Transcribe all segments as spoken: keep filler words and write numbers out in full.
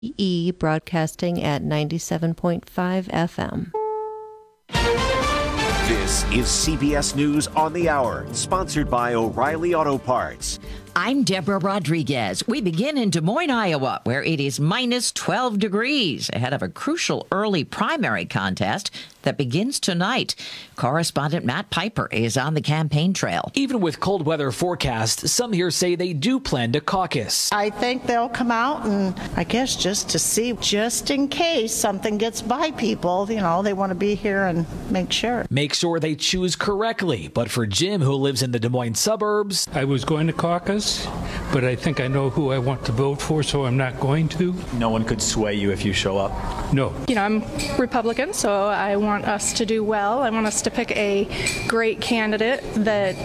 E broadcasting at ninety-seven point five F M. This is C B S News on the Hour, sponsored by O'Reilly Auto Parts. I'm Deborah Rodriguez. We begin in Des Moines, Iowa, where it is minus twelve degrees ahead of a crucial early primary contest that begins tonight. Correspondent Matt Piper is on the campaign trail. Even with cold weather forecast, some here say they do plan to caucus. I think they'll come out and I guess just to see, just in case something gets by people, you know, they want to be here and make sure. Make sure they choose correctly. But for Jim, who lives in the Des Moines suburbs, I was going to caucus, but I think I know who I want to vote for, so I'm not going to. No one could sway you if you show up? No. You know, I'm Republican, so I want us to do well. I want us to pick a great candidate that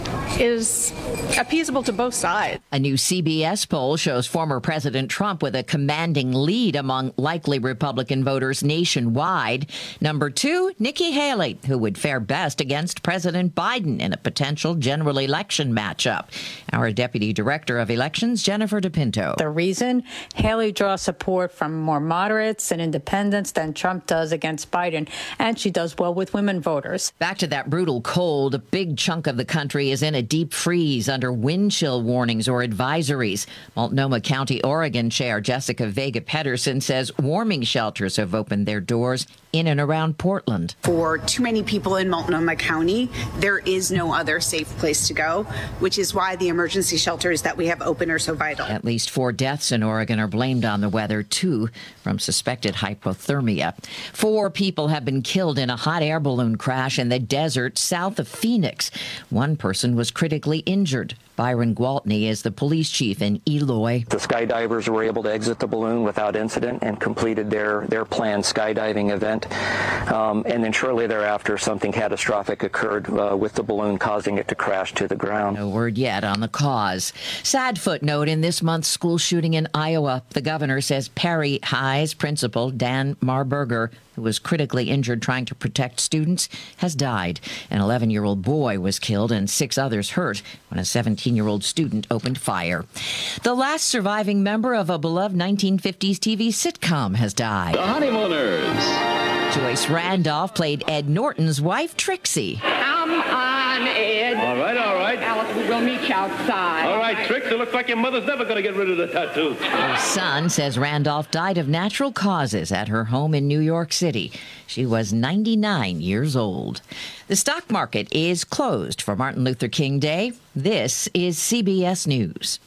is appeasable to both sides. A new C B S poll shows former President Trump with a commanding lead among likely Republican voters nationwide. Number two, Nikki Haley, who would fare best against President Biden in a potential general election matchup. Our Deputy Director of Elections, Jennifer DePinto. The reason Haley draws support from more moderates and independents than Trump does against Biden, and she does well with women voters. Back to that brutal cold. A big chunk of the country is in a deep freeze under wind chill warnings or advisories. Multnomah County, Oregon Chair Jessica Vega Pedersen says warming shelters have opened their doors in and around Portland. For too many people in Multnomah County, there is no other safe place to go, which is why the emergency shelters that we have open are so vital. At least four deaths in Oregon are blamed on the weather, two from suspected hypothermia. Four people have been killed in a hot air balloon crash in the desert south of Phoenix. One person was critically injured. Byron Gwaltney is the police chief in Eloy. The skydivers were able to exit the balloon without incident and completed their, their planned skydiving event. Um, and then shortly thereafter, something catastrophic occurred uh, with the balloon, causing it to crash to the ground. No word yet on the cause. Sad footnote in this month's school shooting in Iowa. The governor says Perry High's principal, Dan Marburger, who was critically injured trying to protect students, has died. An eleven-year-old boy was killed and six others hurt when a seventeen-year-old student opened fire. The last surviving member of a beloved nineteen fifties T V sitcom has died. The Honeymooners. Joyce Randolph played Ed Norton's wife, Trixie. Come on, Ed. All right, all right. Alice, we will meet you outside. All right, Trix, it looks like your mother's never going to get rid of the tattoo. Her son says Randolph died of natural causes at her home in New York City. She was ninety-nine years old. The stock market is closed for Martin Luther King Day. This is C B S News.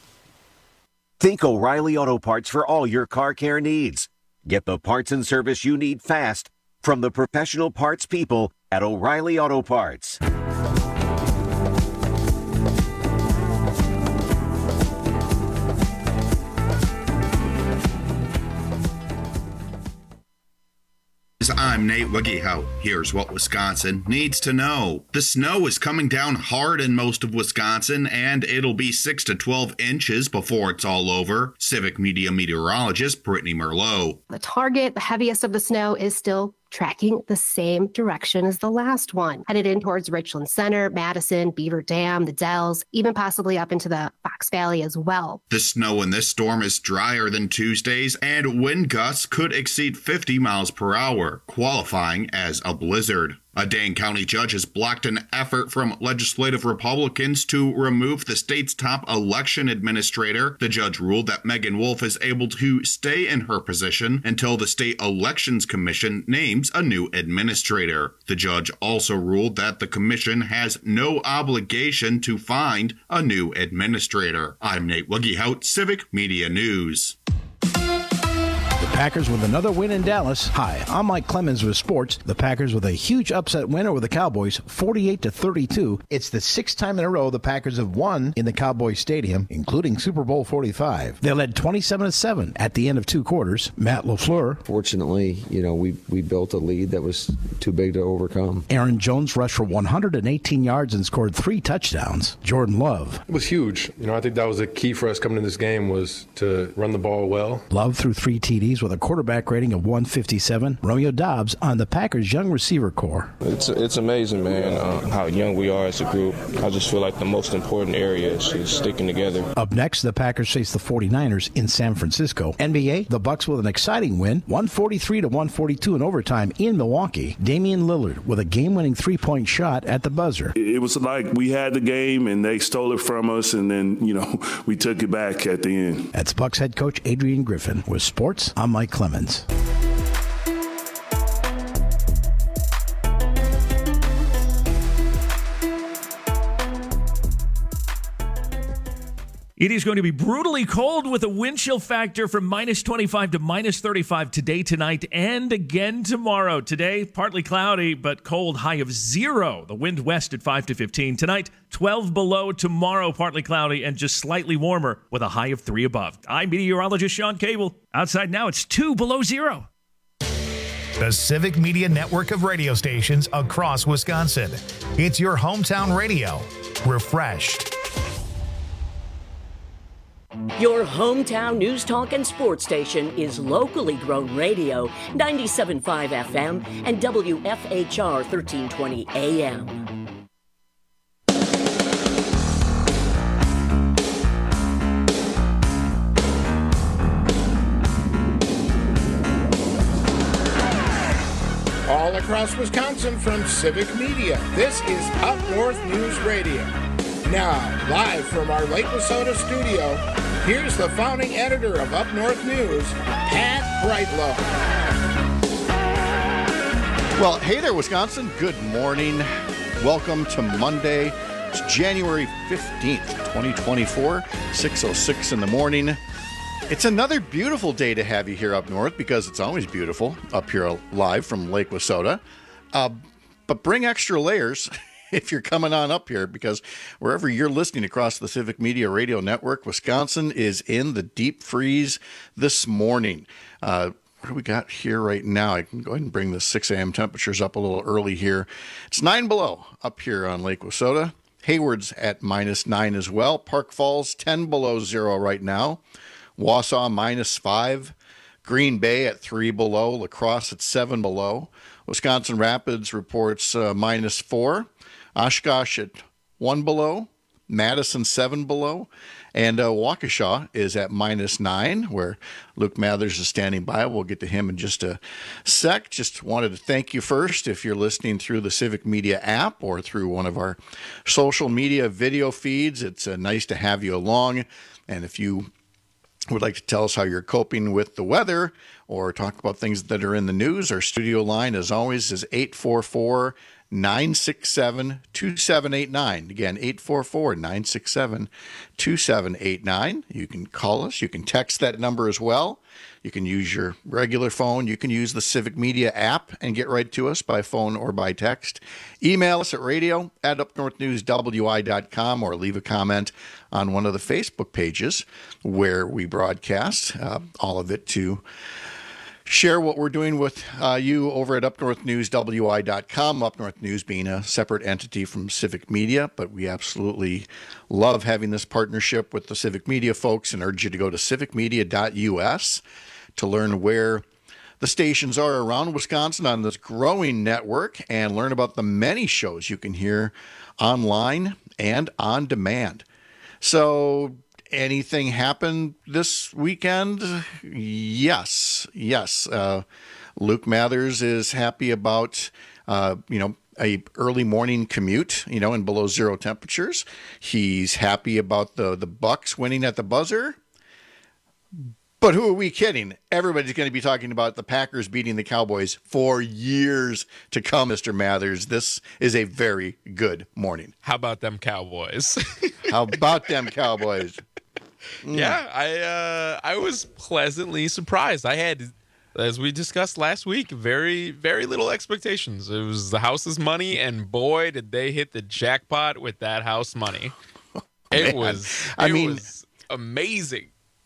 Think O'Reilly Auto Parts for all your car care needs. Get the parts and service you need fast from the professional parts people at O'Reilly Auto Parts. I'm Nate Wiggyhout. Here's what Wisconsin needs to know. The snow is coming down hard in most of Wisconsin, and it'll be six to twelve inches before it's all over. Civic Media meteorologist Brittany Merlot. The target, the heaviest of the snow, is still tracking the same direction as the last one, headed in towards Richland Center, Madison, Beaver Dam, the Dells, even possibly up into the Fox Valley as well. The snow in this storm is drier than Tuesday's, and wind gusts could exceed fifty miles per hour, qualifying as a blizzard. A Dane County judge has blocked an effort from legislative Republicans to remove the state's top election administrator. The judge ruled that Megan Wolf is able to stay in her position until the State Elections Commission names a new administrator. The judge also ruled that the commission has no obligation to find a new administrator. I'm Nate Wiggyhout, Civic Media News. Packers with another win in Dallas. Hi, I'm Mike Clemens with sports. The Packers with a huge upset win over the Cowboys, forty-eight to thirty-two. It's the sixth time in a row the Packers have won in the Cowboys Stadium, including Super Bowl forty-five. They led twenty-seven to seven at the end of two quarters. Matt LaFleur. Fortunately, you know, we we built a lead that was too big to overcome. Aaron Jones rushed for one hundred eighteen yards and scored three touchdowns. Jordan Love. It was huge. You know, I think that was the key for us coming into this game was to run the ball well. Love threw three T Ds with with a quarterback rating of one fifty-seven. Romeo Dobbs on the Packers' young receiver core. It's it's amazing, man, uh, how young we are as a group. I just feel like the most important area is just sticking together. Up next, the Packers face the forty-niners in San Francisco. N B A, the Bucks with an exciting win, one forty-three to one forty-two in overtime in Milwaukee. Damian Lillard with a game-winning three-point shot at the buzzer. It was like we had the game and they stole it from us, and then, you know, we took it back at the end. That's Bucks head coach Adrian Griffin. With sports, I'm Mike Clemens. It is going to be brutally cold with a wind chill factor from minus twenty-five to minus thirty-five today, tonight, and again tomorrow. Today, partly cloudy, but cold, high of zero. The wind west at five to fifteen. Tonight, twelve below. Tomorrow, partly cloudy and just slightly warmer with a high of three above. I'm meteorologist Sean Cable. Outside now, it's two below zero. The Civic Media network of radio stations across Wisconsin. It's your hometown radio. Refreshed. Your hometown news, talk, and sports station is locally grown radio, ninety-seven point five F M and W F H R thirteen twenty A M. All across Wisconsin from Civic Media, this is Up North News Radio. Now, live from our Lake Wissota studio, here's the founding editor of Up North News, Pat Brightlow. Well, hey there, Wisconsin. Good morning. Welcome to Monday. It's January fifteenth, twenty twenty-four, six oh six in the morning. It's another beautiful day to have you here up north, because it's always beautiful up here live from Lake Wissota. Uh, but bring extra layers if you're coming on up here, because wherever you're listening across the Civic Media Radio Network, Wisconsin is in the deep freeze this morning. Uh, what do we got here right now? I can go ahead and bring the six a.m. temperatures up a little early here. It's nine below up here on Lake Wissota. Hayward's at minus nine as well. Park Falls, ten below zero right now. Wausau, minus five. Green Bay at three below. La Crosse at seven below. Wisconsin Rapids reports uh, minus four. Oshkosh at one below, Madison seven below, and uh, Waukesha is at minus nine, where Luke Mathers is standing by. We'll get to him in just a sec. Just wanted to thank you first if you're listening through the Civic Media app or through one of our social media video feeds. It's uh, nice to have you along, and if you would like to tell us how you're coping with the weather or talk about things that are in the news, our studio line, as always, is eight four four, nine six seven, two seven eight nine. Again, eight four four, nine six seven, two seven eight nine. You can call us. You can text that number as well. You can use your regular phone. You can use the Civic Media app and get right to us by phone or by text. Email us at radio at up north news w i dot com or leave a comment on one of the Facebook pages where we broadcast, uh, all of it to share what we're doing with uh, you over at up north news w i dot com. Up North News being a separate entity from Civic Media, but we absolutely love having this partnership with the Civic Media folks and urge you to go to civic media dot u s to learn where the stations are around Wisconsin on this growing network and learn about the many shows you can hear online and on demand. So, anything happened this weekend? Yes, yes. Uh, Luke Mathers is happy about, uh, you know, a early morning commute, you know, in below zero temperatures. He's happy about the, the Bucks winning at the buzzer. But who are we kidding? Everybody's going to be talking about the Packers beating the Cowboys for years to come, Mister Mathers. This is a very good morning. How about them Cowboys? How about them Cowboys? Yeah, I uh, I was pleasantly surprised. I had, as we discussed last week, very, very little expectations. It was the house's money, and boy, did they hit the jackpot with that house money. It Man. was, it I mean, was amazing.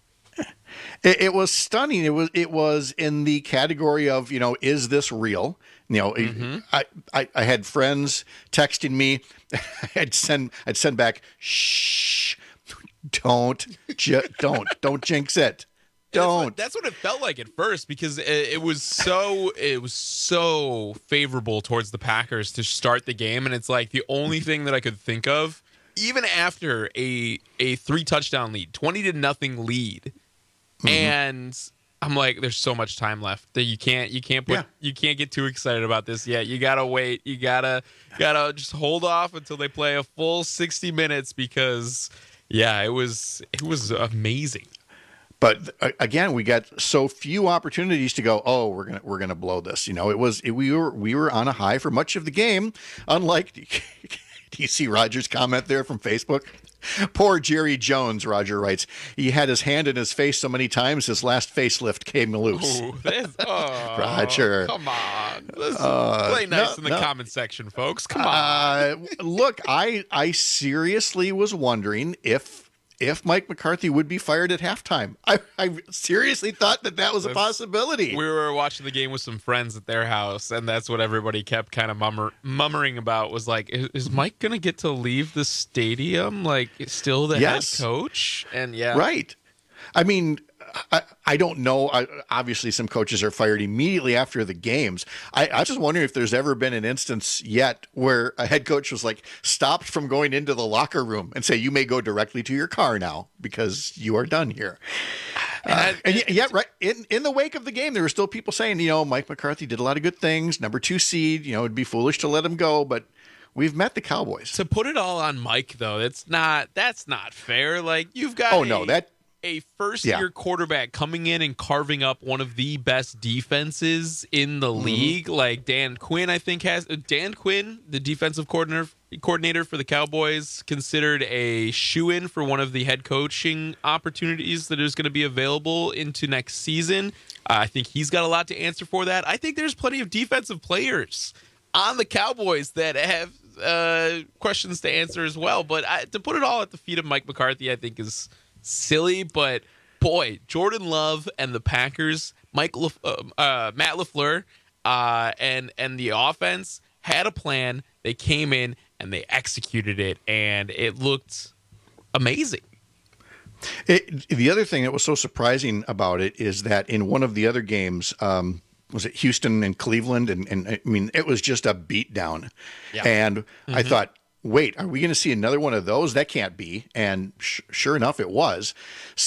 It, it was stunning. It was it was in the category of, you know, is this real? You know, mm-hmm. I, I I had friends texting me. I'd send I'd send back, shh, don't ju- don't don't jinx it, Don't. That's what, that's what it felt like at first because it, it was so it was so favorable towards the Packers to start the game, and it's like the only thing that I could think of, even after a a three touchdown lead, twenty to nothing lead, mm-hmm. and I'm like, there's so much time left that you can't you can't put yeah. you can't get too excited about this yet. You gotta wait. You gotta gotta just hold off until they play a full sixty minutes because yeah, it was it was amazing. But uh, again, we got so few opportunities to go, oh, we're gonna we're gonna blow this. You know, it was it, we were we were on a high for much of the game. Unlike, do you see Roger's comment there from Facebook? Poor Jerry Jones, Roger writes. He had his hand in his face so many times his last facelift came loose. Ooh, this, oh, Roger, come on, Let's uh, play nice no, in the no. comment section, folks. Come on. Uh, look, I I seriously was wondering if. If Mike McCarthy would be fired at halftime. I, I seriously thought that that was a possibility. We were watching the game with some friends at their house, and that's what everybody kept kind of mummer, mummering about was like, is, is Mike going to get to leave the stadium? Like, still the yes. head coach? And yeah. Right. I mean, I, I don't know. I, obviously, some coaches are fired immediately after the games. I, I just wondering if there's ever been an instance yet where a head coach was like stopped from going into the locker room and say, you may go directly to your car now because you are done here. Uh, and yet, yeah, right. In, in the wake of the game, there were still people saying, you know, Mike McCarthy did a lot of good things. Number two seed, you know, it'd be foolish to let him go, but we've met the Cowboys. To put it all on Mike, though, that's not, that's not fair. Like, you've got Oh, a, no, that. a first-year Yeah. quarterback coming in and carving up one of the best defenses in the Mm-hmm. league. Like Dan Quinn, I think has uh, Dan Quinn, the defensive coordinator coordinator for the Cowboys, considered a shoo-in for one of the head coaching opportunities that is going to be available into next season. Uh, I think he's got a lot to answer for that. I think there's plenty of defensive players on the Cowboys that have uh, questions to answer as well. But I, to put it all at the feet of Mike McCarthy, I think is silly, but boy, Jordan Love and the Packers, Mike Le, uh, uh, Matt LaFleur, uh, and and the offense had a plan. They came in and they executed it, and it looked amazing. It, the other thing that was so surprising about it is that in one of the other games, um, was it Houston and Cleveland, and, and I mean, it was just a beatdown, Yeah. and Mm-hmm. I thought, wait, are we going to see another one of those? That can't be. And sh- sure enough, it was.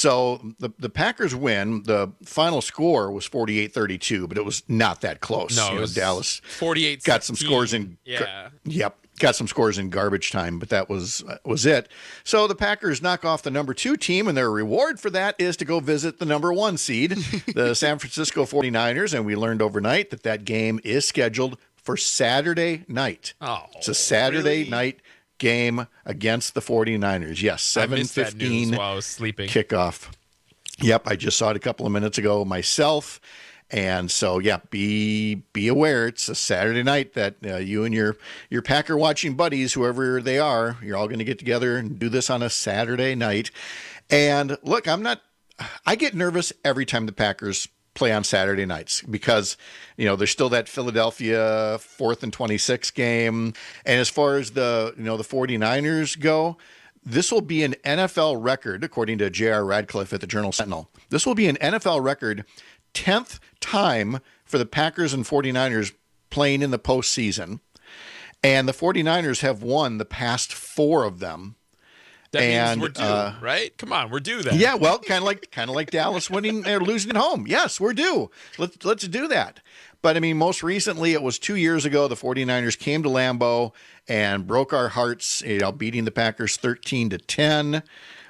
So the the Packers win. The final score was forty-eight thirty-two, but it was not that close. No, You it know, was Dallas forty-eight got some scores in. Yeah. Yep. Got some scores in garbage time, but that was uh, was it. So the Packers knock off the number two team, and their reward for that is to go visit the number one seed, the San Francisco forty-niners. And we learned overnight that that game is scheduled for Saturday night. Oh, it's a Saturday really? night game against the forty-niners. Yes, seven fifteen while I was sleeping. kickoff. Yep, I just saw it a couple of minutes ago myself. And so, yeah, be be aware. It's a Saturday night that uh, you and your your Packer watching buddies, whoever they are, you're all going to get together and do this on a Saturday night. And look, I'm not. I get nervous every time the Packers play on Saturday nights because, you know, there's still that Philadelphia fourth and twenty-six game. And as far as the, you know, the forty-niners go, this will be an N F L record, according to J R Radcliffe at the Journal Sentinel. This will be an N F L record tenth time for the Packers and forty-niners playing in the postseason. And the forty-niners have won the past four of them. That and, means we're due, uh, right? Come on, we're due that. Yeah, well, kind of like kind of like Dallas winning or losing at home. Yes, we're due. Let's let's do that. But I mean, most recently, it was two years ago. The forty-niners came to Lambeau and broke our hearts, you know, beating the Packers thirteen to ten.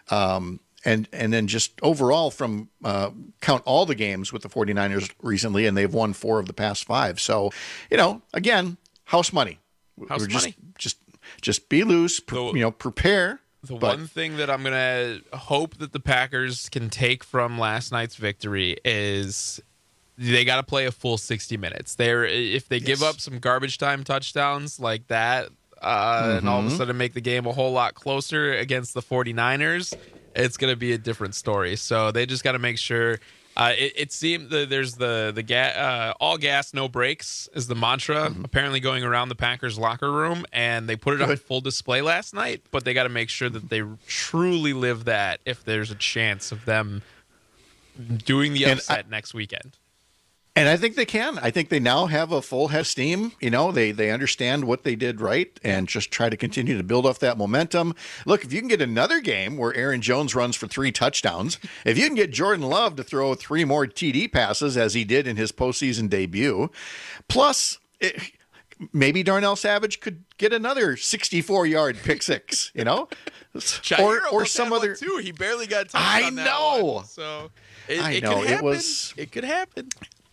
Um, and and then just overall, from uh, count all the games with the forty-niners recently, and they've won four of the past five. So, you know, again, house money. House We're just, money. Just just be loose. Pre- The- you know, prepare. The but- one thing that I'm going to hope that the Packers can take from last night's victory is they got to play a full sixty minutes. They're if they give Yes. up some garbage time touchdowns like that uh, and all of a Mhm. sudden make the game a whole lot closer against the forty-niners, it's going to be a different story. So they just got to make sure. Uh, it, it seemed that there's the the ga- uh, all gas no brakes is the mantra apparently going around the Packers locker room, and they put it on Good. full display last night. But they got to make sure that they truly live that if there's a chance of them doing the And upset I- next weekend. And I think they can. I think they now have a full head of steam. You know, they they understand what they did right and just try to continue to build off that momentum. Look, if you can get another game where Aaron Jones runs for three touchdowns, if you can get Jordan Love to throw three more T D passes as he did in his postseason debut, plus it, maybe Darnell Savage could get another sixty-four yard pick six, you know? Jair or or almost some had one other too. He barely got touched I on that know. one, so it, I it know. could It happen. was- It could happen.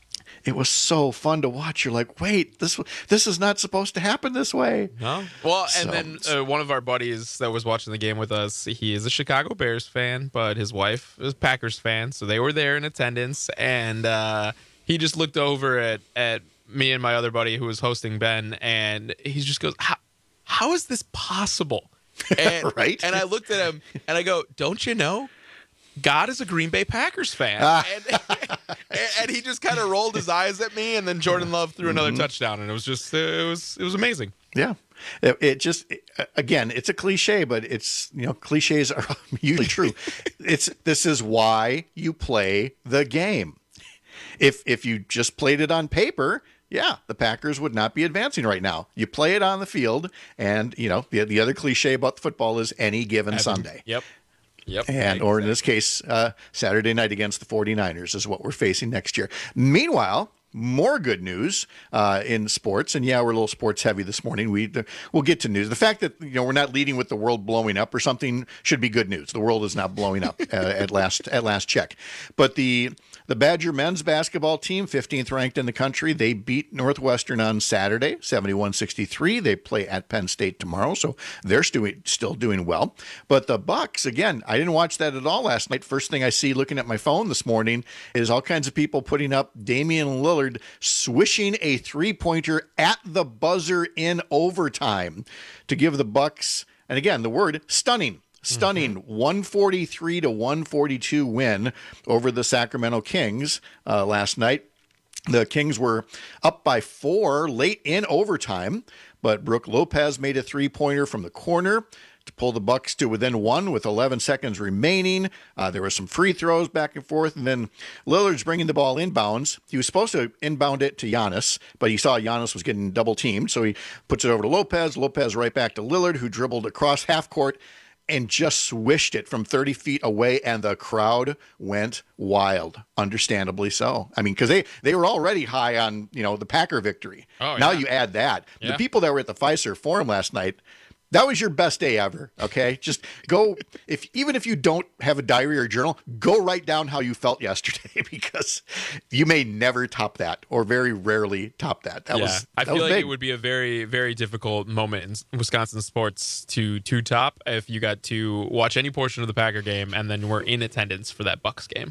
It was so fun to watch. You're like, wait, this this is not supposed to happen this way. No. Well, and So- then uh, one of our buddies that was watching the game with us, he is a Chicago Bears fan, but his wife is a Packers fan, so they were there in attendance, and uh, he just looked over at, at me and my other buddy who was hosting Ben, and he just goes, how, how is this possible? And, right? And I looked at him, and I go, don't you know? God is a Green Bay Packers fan. Ah. And, and he just kind of rolled his eyes at me, and then Jordan Love threw another Mhm. touchdown, and it was just, uh, it was, it was amazing. Yeah. It, it just, it- again, it's a cliche, but it's, you know, cliches are usually true. It's, this is why you play the game. If, if you just played it on paper, yeah, the Packers would not be advancing right now. You play it on the field, and, you know, the, the other cliche about the football is any given Evan. Sunday. Yep. Yep. And or in this case, uh, Saturday night against the 49ers is what we're facing next year. Meanwhile, more good news uh, in sports, and yeah, we're a little sports heavy this morning. We we'll get to news. The fact that you know we're not leading with the world blowing up or something should be good news. The world is not blowing up uh, at last at last check. But the the Badger men's basketball team, fifteenth ranked in the country, they beat Northwestern on Saturday, seventy-one sixty-three. They play at Penn State tomorrow, so they're still still doing well. But the Bucks, again, I didn't watch that at all last night. First thing I see looking at my phone this morning is all kinds of people putting up Damian Lillard swishing a three-pointer at the buzzer in overtime to give the Bucks, and again, the word stunning. Stunning one forty-three to one forty-two win over the Sacramento Kings uh, last night. The Kings were up by four late in overtime, but Brook Lopez made a three-pointer from the corner to pull the Bucks to within one with eleven seconds remaining. Uh, there were some free throws back and forth, and then Lillard's bringing the ball inbounds. He was supposed to inbound it to Giannis, but he saw Giannis was getting double-teamed, so he puts it over to Lopez. Lopez right back to Lillard, who dribbled across half court and just swished it from thirty feet away, and the crowd went wild, understandably so. I mean, because they, they were already high on, you know, the Packer victory. Oh, now yeah. you add that. Yeah. The people that were at the Fiserv Forum last night, that was your best day ever, okay? Just go, if even if you don't have a diary or journal, go write down how you felt yesterday, because you may never top that, or very rarely top that. That yeah, was I that feel was like big. it would be a very, very difficult moment in Wisconsin sports to to top if you got to watch any portion of the Packer game and then were in attendance for that Bucks game.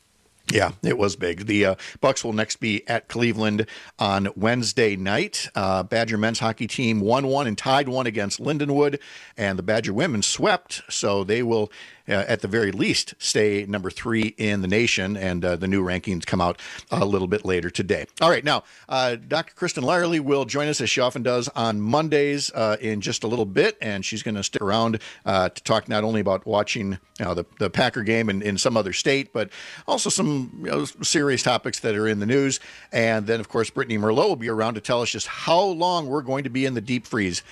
Yeah, it was big. The uh, Bucks will next be at Cleveland on Wednesday night. Uh, Badger men's hockey team won one and tied one against Lindenwood, and the Badger women swept, so they will, uh, at the very least, stay number three in the nation, and uh, the new rankings come out a little bit later today. All right, now, uh, Doctor Kristen Lyerly will join us, as she often does, on Mondays uh, in just a little bit, and she's going to stick around uh, to talk not only about watching you know, the, the Packer game in, in some other state, but also some you know, serious topics that are in the news. And then, of course, Brittany Merlot will be around to tell us just how long we're going to be in the deep freeze.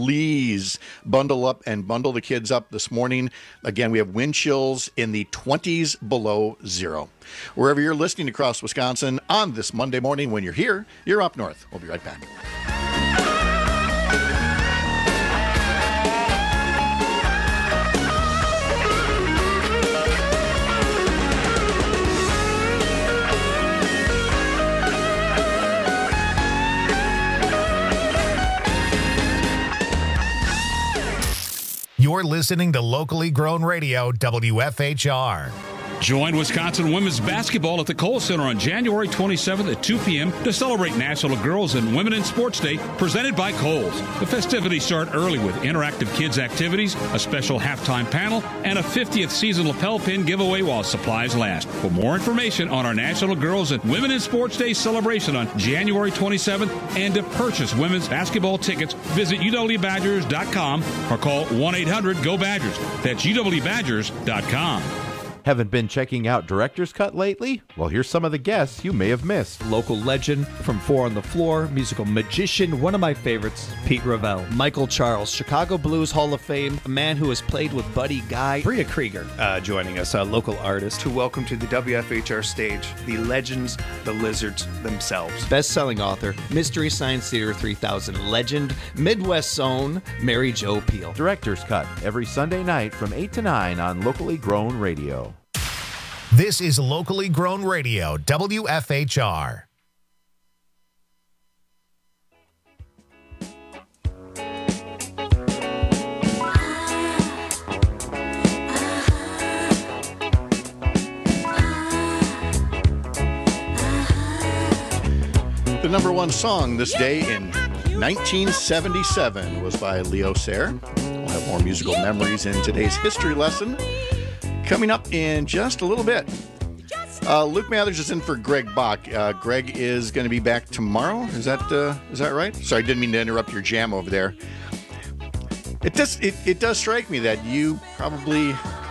Please bundle up and bundle the kids up this morning. Again, we have wind chills in the twenties below zero. Wherever you're listening across Wisconsin on this Monday morning, when you're here, you're up north. We'll be right back. You're listening to locally grown radio, W F H R. Join Wisconsin women's basketball at the Kohl Center on January twenty-seventh at two p.m. to celebrate National Girls and Women in Sports Day, presented by Kohl's. The festivities start early with interactive kids activities, a special halftime panel, and a fiftieth season lapel pin giveaway while supplies last. For more information on our National Girls and Women in Sports Day celebration on January twenty-seventh and to purchase women's basketball tickets, visit U W Badgers dot com or call one eight hundred G O Badgers. That's U W Badgers dot com. Haven't been checking out Director's Cut lately? Well, here's some of the guests you may have missed. Local legend from Four on the Floor, musical magician, one of my favorites, Pete Ravel. Michael Charles, Chicago Blues Hall of Fame, a man who has played with Buddy Guy. Bria Krieger uh, joining us, a local artist. To welcome to the W F H R stage, the legends, the lizards themselves. Best-selling author, Mystery Science Theater three thousand legend, Midwest's own Mary Jo Peil. Director's Cut, every Sunday night from eight to nine on Locally Grown Radio. This is Locally Grown Radio, W F H R. The number one song this day in nineteen seventy-seven was by Leo Sayer. We'll have more musical memories in today's history lesson coming up in just a little bit. Uh, Luke Mathers is in for Greg Bach. Uh, Greg is going to be back tomorrow. Is that uh, is that right? Sorry, I didn't mean to interrupt your jam over there. It does it, it does strike me that you probably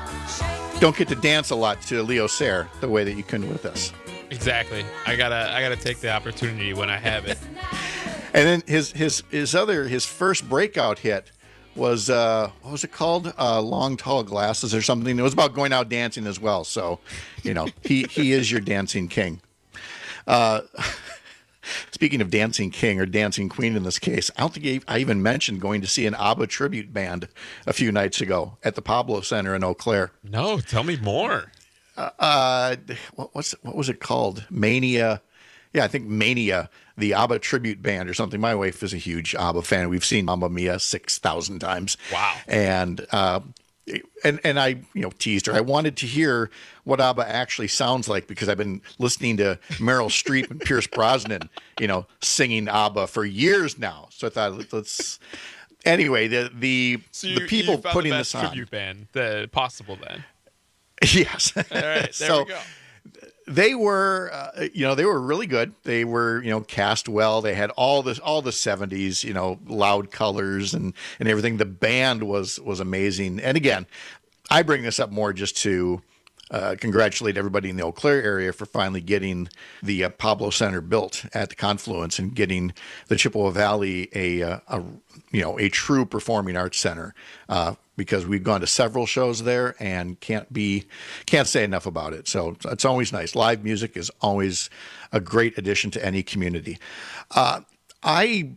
don't get to dance a lot to Leo Sayer the way that you can with us. Exactly. I gotta I gotta take the opportunity when I have it. And then his his his other his first breakout hit was uh, what was it called? Uh, Long Tall Glasses or something. It was about going out dancing as well. So, you know, he he is your dancing king. Uh, speaking of dancing king or dancing queen in this case, I don't think I even mentioned going to see an ABBA tribute band a few nights ago at the Pablo Center in Eau Claire. No, tell me more. Uh, uh what what's what was it called? Mania. Yeah, I think Mania, the ABBA tribute band or something. My wife is a huge ABBA fan. We've seen Mamma Mia six thousand times. Wow. And uh, and and I, you know, teased her. I wanted to hear what ABBA actually sounds like because I've been listening to Meryl Streep and Pierce Brosnan, you know, singing ABBA for years now. So I thought, let's. Anyway, the the so you, the people you found putting the best this on. tribute band the possible then. Yes. All right, there so, we go. They were, uh, you know, they were really good. They were, you know, cast well. They had all the all the seventies, you know, loud colors and and everything. The band was was amazing. And again, I bring this up more just to uh, congratulate everybody in the Eau Claire area for finally getting the uh, Pablo Center built at the Confluence and getting the Chippewa Valley a, a, a you know a true performing arts center. Uh, because we've gone to several shows there and can't be can't say enough about it. So it's always nice. Live music is always a great addition to any community. Uh, I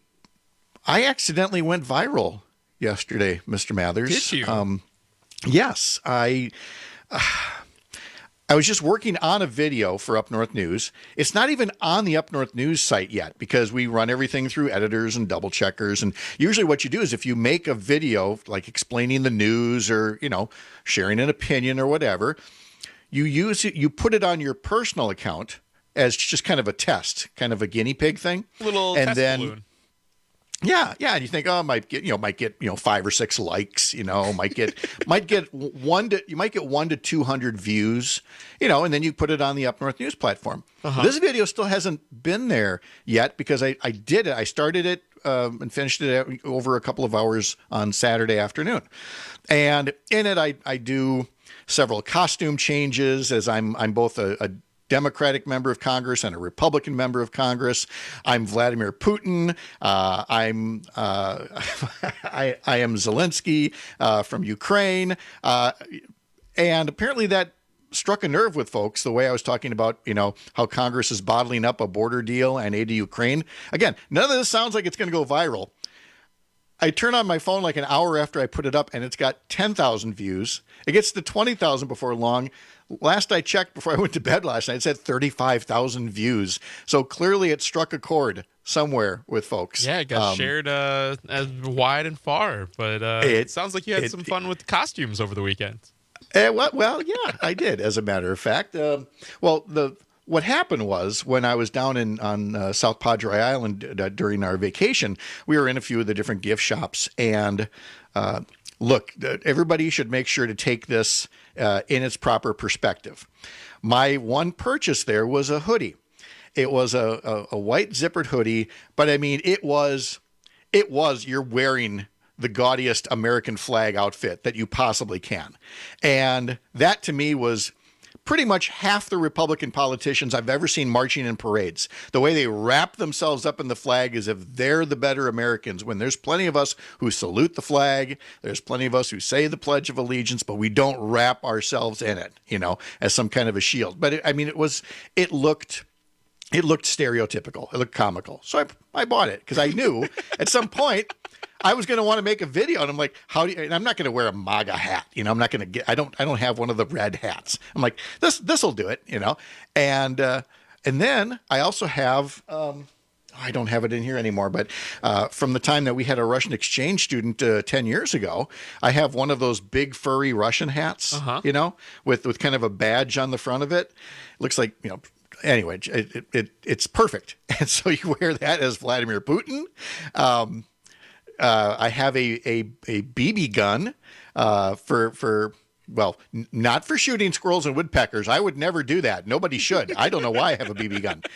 I accidentally went viral yesterday, Mister Mathers. Did you? Um, yes, I. Uh, I was just working on a video for Up North News. It's not even on the Up North News site yet because we run everything through editors and double checkers. And usually what you do is if you make a video like explaining the news or, you know, sharing an opinion or whatever, you use it, you put it on your personal account as just kind of a test, kind of a guinea pig thing. Little and test then, balloon. Yeah, yeah, and you think, oh, might get, you know, might get, you know, five or six likes, you know, might get, might get one to, you might get one to two hundred views, you know, and then you put it on the Up North News platform. Uh-huh. This video still hasn't been there yet because I, I did it, I started it um, and finished it over a couple of hours on Saturday afternoon, and in it I I do several costume changes as I'm I'm both a, a Democratic member of Congress and a Republican member of Congress. I'm Vladimir Putin. Uh, I'm uh, I, I am Zelensky uh, from Ukraine, uh, and apparently that struck a nerve with folks. The way I was talking about, you know, how Congress is bottling up a border deal and aid to Ukraine. Again, none of this sounds like it's going to go viral. I turn on my phone like an hour after I put it up, and it's got ten thousand views. It gets to twenty thousand before long. Last I checked before I went to bed last night, it said thirty-five thousand views. So clearly it struck a chord somewhere with folks. Yeah, it got um, shared uh, as wide and far. But uh, it, it sounds like you had it, some fun with the costumes over the weekend. Uh, well, well, yeah, I did, as a matter of fact. Uh, well, the what happened was when I was down in on uh, South Padre Island uh, during our vacation, we were in a few of the different gift shops. And uh, look, everybody should make sure to take this uh, in its proper perspective. My one purchase there was a hoodie. It was a, a, a white zippered hoodie, but I mean, it was, it was, you're wearing the gaudiest American flag outfit that you possibly can. And that to me was pretty much half the Republican politicians I've ever seen marching in parades. The way they wrap themselves up in the flag is if they're the better Americans, when there's plenty of us who salute the flag, there's plenty of us who say the Pledge of Allegiance, but we don't wrap ourselves in it, you know, as some kind of a shield. But it, I mean, it was, it looked, it looked stereotypical. It looked comical. So I, I bought it because I knew at some point I was going to want to make a video, and I'm like, how do you, and I'm not going to wear a MAGA hat. You know, I'm not going to get, I don't, I don't have one of the red hats. I'm like, this, this will do it, you know? And, uh, and then I also have, um, I don't have it in here anymore, but uh, from the time that we had a Russian exchange student uh, ten years ago, I have one of those big furry Russian hats, uh-huh. you know, with, with kind of a badge on the front of it. Looks like, you know, anyway, it, it, it it's perfect. And so you wear that as Vladimir Putin. Um, uh, I have a, a, a B B gun uh, for, for, well, n- not for shooting squirrels and woodpeckers. I would never do that. Nobody should. I don't know why I have a B B gun.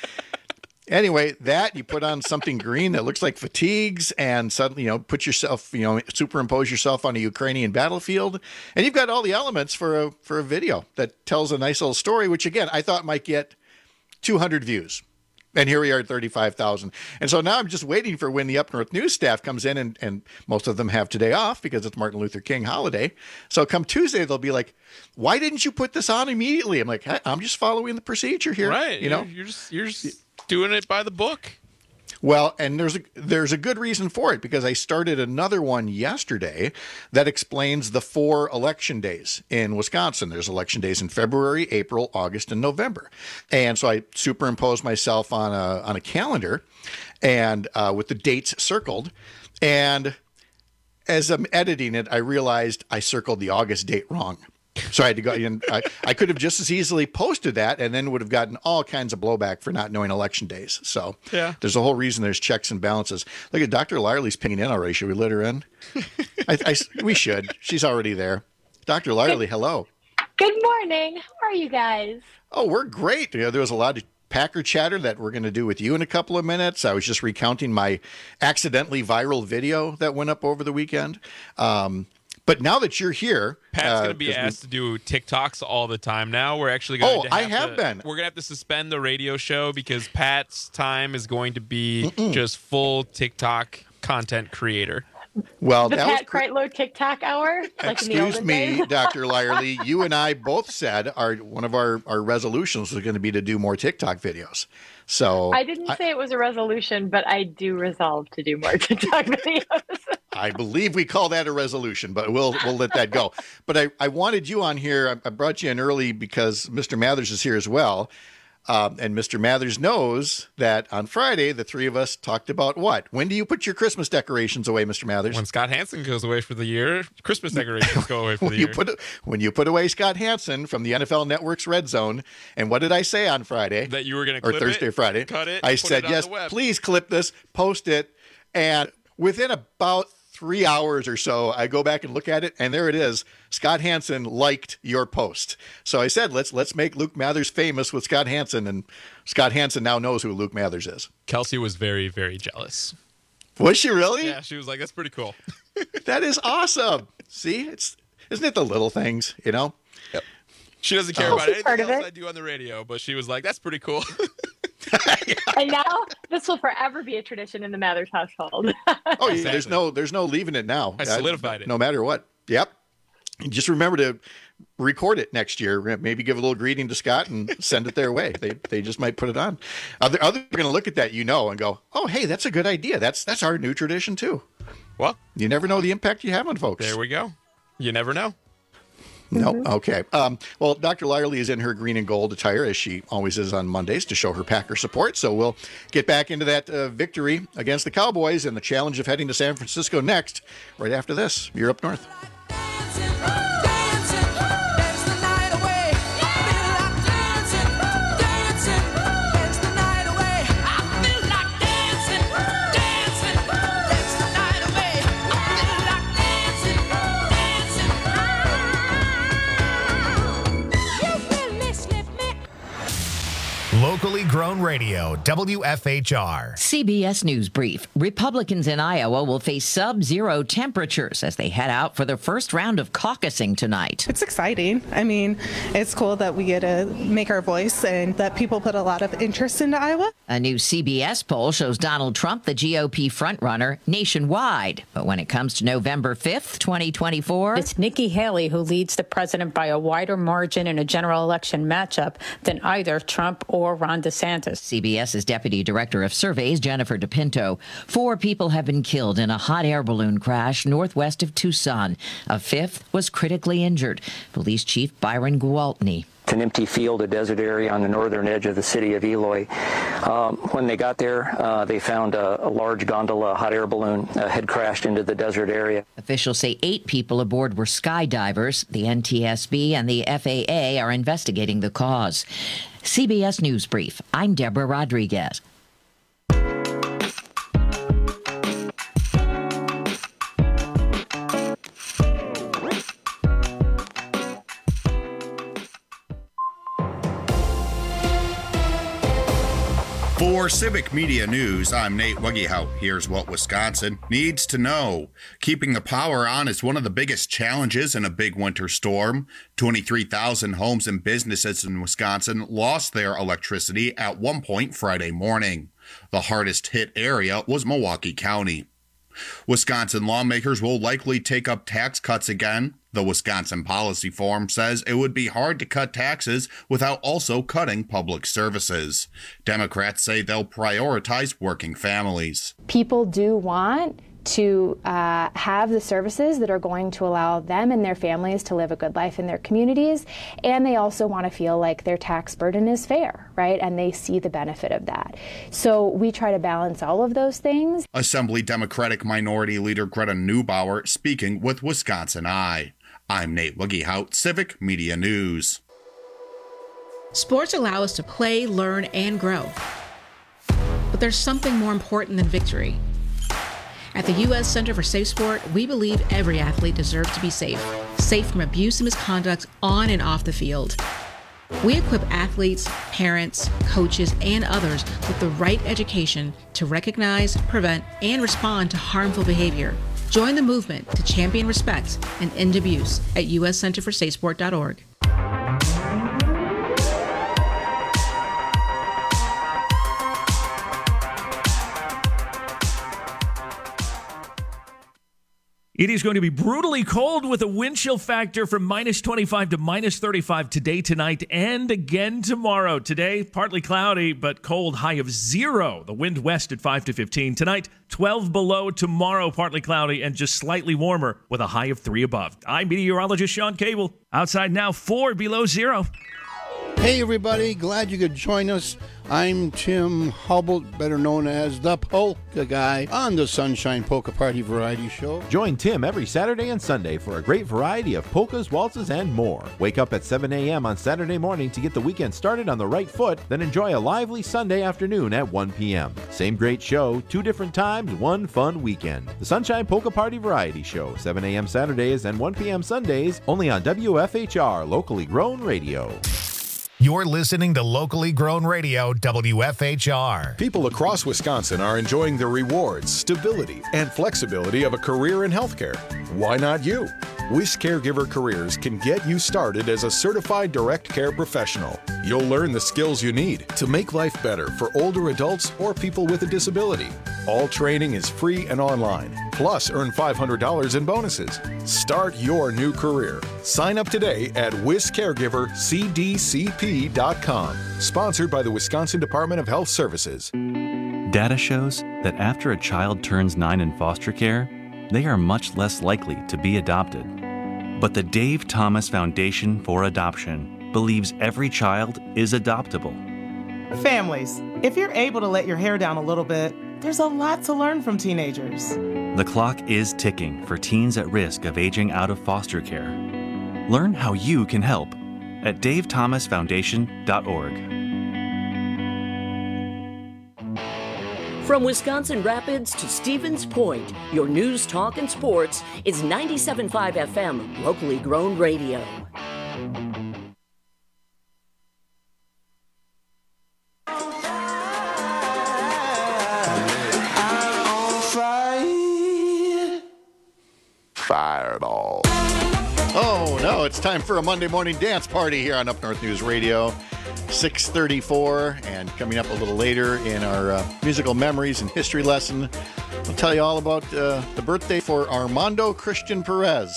Anyway, that you put on something green that looks like fatigues and suddenly, you know, put yourself, you know, superimpose yourself on a Ukrainian battlefield. And you've got all the elements for a, for a video that tells a nice little story, which again, I thought might get two hundred views. And here we are at thirty-five thousand. And so now I'm just waiting for when the Up North News staff comes in, and, and most of them have today off because it's Martin Luther King holiday. So come Tuesday, they'll be like, why didn't you put this on immediately? I'm like, hey, I'm just following the procedure here. Right. You know, you're just, you're just doing it by the book. Well, and there's a, there's a good reason for it, because I started another one yesterday that explains the four election days in Wisconsin. There's election days in February, April, August, and November. And so I superimposed myself on a on a calendar and uh, with the dates circled. And as I'm editing it, I realized I circled the August date wrong. So I had to go in. I, I could have just as easily posted that and then would have gotten all kinds of blowback for not knowing election days. So yeah. There's a whole reason there's checks and balances. Look at Doctor Lyerly's pinging in already. Should we let her in? I, I, we should. She's already there. Doctor Lyerly, hello. Good morning. How are you guys? Oh, we're great. You know, there was a lot of Packer chatter that we're going to do with you in a couple of minutes. I was just recounting my accidentally viral video that went up over the weekend. Um, But now that you're here, Pat's uh, going to be asked we, to do TikToks all the time now. We're actually going oh, to have I have to, been. We're going to have to suspend the radio show because Pat's time is going to be Mm-mm. just full TikTok content creator. Well, the that Pat was Kreitlow TikTok hour. Like excuse in the olden me, days. Doctor Lyerly. You and I both said our one of our, our resolutions was going to be to do more TikTok videos. So I didn't I, say it was a resolution, but I do resolve to do more TikTok videos. I believe we call that a resolution, but we'll we'll let that go. But I, I wanted you on here. I, I brought you in early because Mister Mathers is here as well. Um, and Mister Mathers knows that on Friday, the three of us talked about what? When do you put your Christmas decorations away, Mister Mathers? When Scott Hansen goes away for the year, Christmas decorations go away for the when year. You put, when you put away Scott Hansen from the N F L Network's Red Zone, and what did I say on Friday? That you were going to Or clip Thursday, it, Friday. cut it, I put said, it on yes, the web. Please clip this, post it. And within about three hours or so, I go back and look at it, and there it is. Scott Hansen liked your post. So I said, let's let's make Luke Mathers famous with Scott Hansen, and Scott Hansen now knows who Luke Mathers is. Kelsey was very, very jealous. Was she really? Yeah, she was like, that's pretty cool. That is awesome. See, it's isn't it the little things, you know? Yep. She doesn't care Oh. about Part anything of else it. I do on the radio, but she was like, that's pretty cool. And now this will forever be a tradition in the Mathers household. Oh, yeah, there's no there's no leaving it now. I solidified Uh, it. No matter what. Yep. Just remember to record it next year. Maybe give a little greeting to Scott and send it their way. They they just might put it on. Other others are going to look at that, you know, and go, "Oh, hey, that's a good idea. That's that's our new tradition too." Well, you never know the impact you have on folks. There we go. You never know. No. Mm-hmm. Okay. Um, well, Doctor Lyerly is in her green and gold attire, as she always is on Mondays, to show her Packer support. So we'll get back into that uh, victory against the Cowboys and the challenge of heading to San Francisco next, right after this. You're Up North. Locally grown Radio, W F H R. C B S News Brief. Republicans in Iowa will face sub-zero temperatures as they head out for their first round of caucusing tonight. It's exciting. I mean, it's cool that we get to make our voice and that people put a lot of interest into Iowa. A new C B S poll shows Donald Trump the G O P frontrunner nationwide. But when it comes to November fifth, twenty twenty-four, it's Nikki Haley who leads the president by a wider margin in a general election matchup than either Trump or Ron DeSantis. CBS's Deputy Director of Surveys, Jennifer DePinto. Four people have been killed in a hot air balloon crash northwest of Tucson. A fifth was critically injured. Police Chief Byron Gwaltney. It's an empty field, a desert area on the northern edge of the city of Eloy. Um, when they got there, uh, they found a, a large gondola, hot air balloon, uh, had crashed into the desert area. Officials say eight people aboard were skydivers. The N T S B and the F A A are investigating the cause. C B S News Brief. I'm Deborah Rodriguez. For Civic Media News, I'm Nate Wuggehout. Here's what Wisconsin needs to know. Keeping the power on is one of the biggest challenges in a big winter storm. twenty-three thousand homes and businesses in Wisconsin lost their electricity at one point Friday morning. The hardest hit area was Milwaukee County. Wisconsin lawmakers will likely take up tax cuts again. The Wisconsin Policy Forum says it would be hard to cut taxes without also cutting public services. Democrats say they'll prioritize working families. People do want to uh, have the services that are going to allow them and their families to live a good life in their communities, and they also want to feel like their tax burden is fair, right? And they see the benefit of that. So we try to balance all of those things. Assembly Democratic Minority Leader Greta Neubauer speaking with Wisconsin Eye. I'm Nate Wuggehout, Civic Media News. Sports allow us to play, learn, and grow. But there's something more important than victory. At the U S Center for Safe Sport, we believe every athlete deserves to be safe. Safe from abuse and misconduct on and off the field. We equip athletes, parents, coaches, and others with the right education to recognize, prevent, and respond to harmful behavior. Join the movement to champion respect and end abuse at U S center for safe sport dot org. It is going to be brutally cold with a wind chill factor from minus twenty-five to minus thirty-five today, tonight, and again tomorrow. Today, partly cloudy, but cold, high of zero. The wind west at five to fifteen. Tonight, twelve below. Tomorrow, partly cloudy and just slightly warmer with a high of three above. I'm meteorologist Sean Cable. Outside now, four below zero. Hey, everybody. Glad you could join us. I'm Tim Hubble, better known as the Polka Guy, on the Sunshine Polka Party Variety Show. Join Tim every Saturday and Sunday for a great variety of polkas, waltzes, and more. Wake up at seven a.m. on Saturday morning to get the weekend started on the right foot, then enjoy a lively Sunday afternoon at one p.m. Same great show, two different times, one fun weekend. The Sunshine Polka Party Variety Show, seven a.m. Saturdays and one p.m. Sundays, only on W F H R, locally grown radio. You're listening to Locally Grown Radio, W F H R. People across Wisconsin are enjoying the rewards, stability, and flexibility of a career in healthcare. Why not you? Wish Caregiver Careers can get you started as a certified direct care professional. You'll learn the skills you need to make life better for older adults or people with a disability. All training is free and online. Plus, earn five hundred dollars in bonuses. Start your new career. Sign up today at wish caregiver c d c p dot com. Sponsored by the Wisconsin Department of Health Services. Data shows that after a child turns nine in foster care, they are much less likely to be adopted. But the Dave Thomas Foundation for Adoption believes every child is adoptable. Families, if you're able to let your hair down a little bit, there's a lot to learn from teenagers. The clock is ticking for teens at risk of aging out of foster care. Learn how you can help at dave thomas foundation dot org. From Wisconsin Rapids to Stevens Point, your news, talk, and sports is ninety-seven point five F M, locally grown radio. go. It's time for a Monday morning dance party here on Up North News Radio. six thirty-four, and coming up a little later in our uh, musical memories and history lesson, I'll tell you all about uh, the birthday for Armando Christian Perez.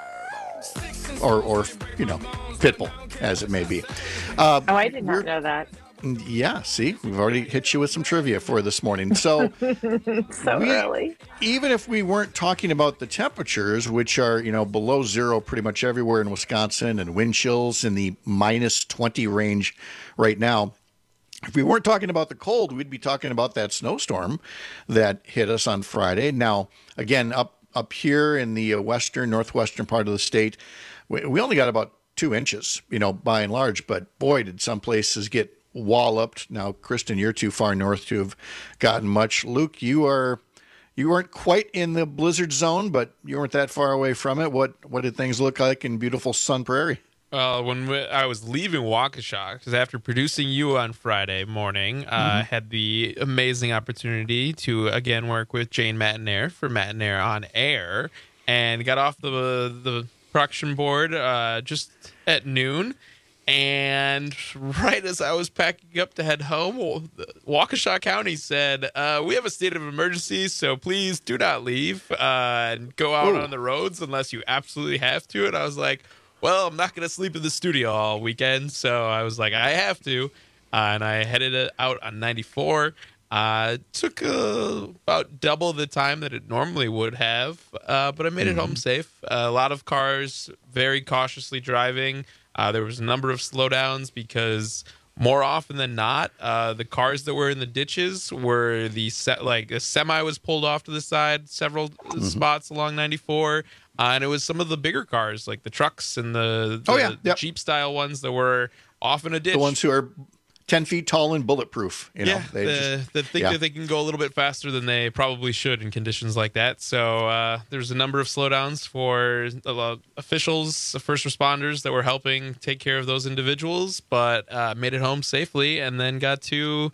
Or, or you know, Pitbull, as it may be. Uh, oh, I did not know that. Yeah, see, we've already hit you with some trivia for this morning. So, so we, early. Even if we weren't talking about the temperatures, which are, you know, below zero pretty much everywhere in Wisconsin, and wind chills in the minus twenty range right now, if we weren't talking about the cold, we'd be talking about that snowstorm that hit us on Friday. Now, again, up up here in the western, northwestern part of the state, we, we only got about two inches, you know, by and large. But boy, did some places get walloped. Now, Kristen, you're too far north to have gotten much. Luke, you are you weren't quite in the blizzard zone, but you weren't that far away from it. What what did things look like in beautiful Sun Prairie? Uh, when we, I was leaving Waukesha, because after producing you on Friday morning, uh, I mm-hmm. had the amazing opportunity to again work with Jane Matinaire for Matinaire on Air, and got off the the production board uh, just at noon. And right as I was packing up to head home, Waukesha County said, uh, we have a state of emergency, so please do not leave uh, and go out Ooh. on the roads unless you absolutely have to. And I was like, well, I'm not going to sleep in the studio all weekend. So I was like, I have to. Uh, and I headed out on ninety-four. Uh, took uh, about double the time that it normally would have, uh, but I made mm-hmm. it home safe. Uh, a lot of cars very cautiously driving. Uh, there was a number of slowdowns because more often than not, uh, the cars that were in the ditches were the se- like a semi was pulled off to the side several mm-hmm. spots along ninety-four, uh, and it was some of the bigger cars like the trucks and the, the, oh, yeah. the yep. Jeep style ones that were off in a ditch. The ones who are ten feet tall and bulletproof. You know, yeah, they the, just, that think yeah. that they can go a little bit faster than they probably should in conditions like that. So uh, there's a number of slowdowns for uh, officials, first responders that were helping take care of those individuals, but uh, made it home safely and then got to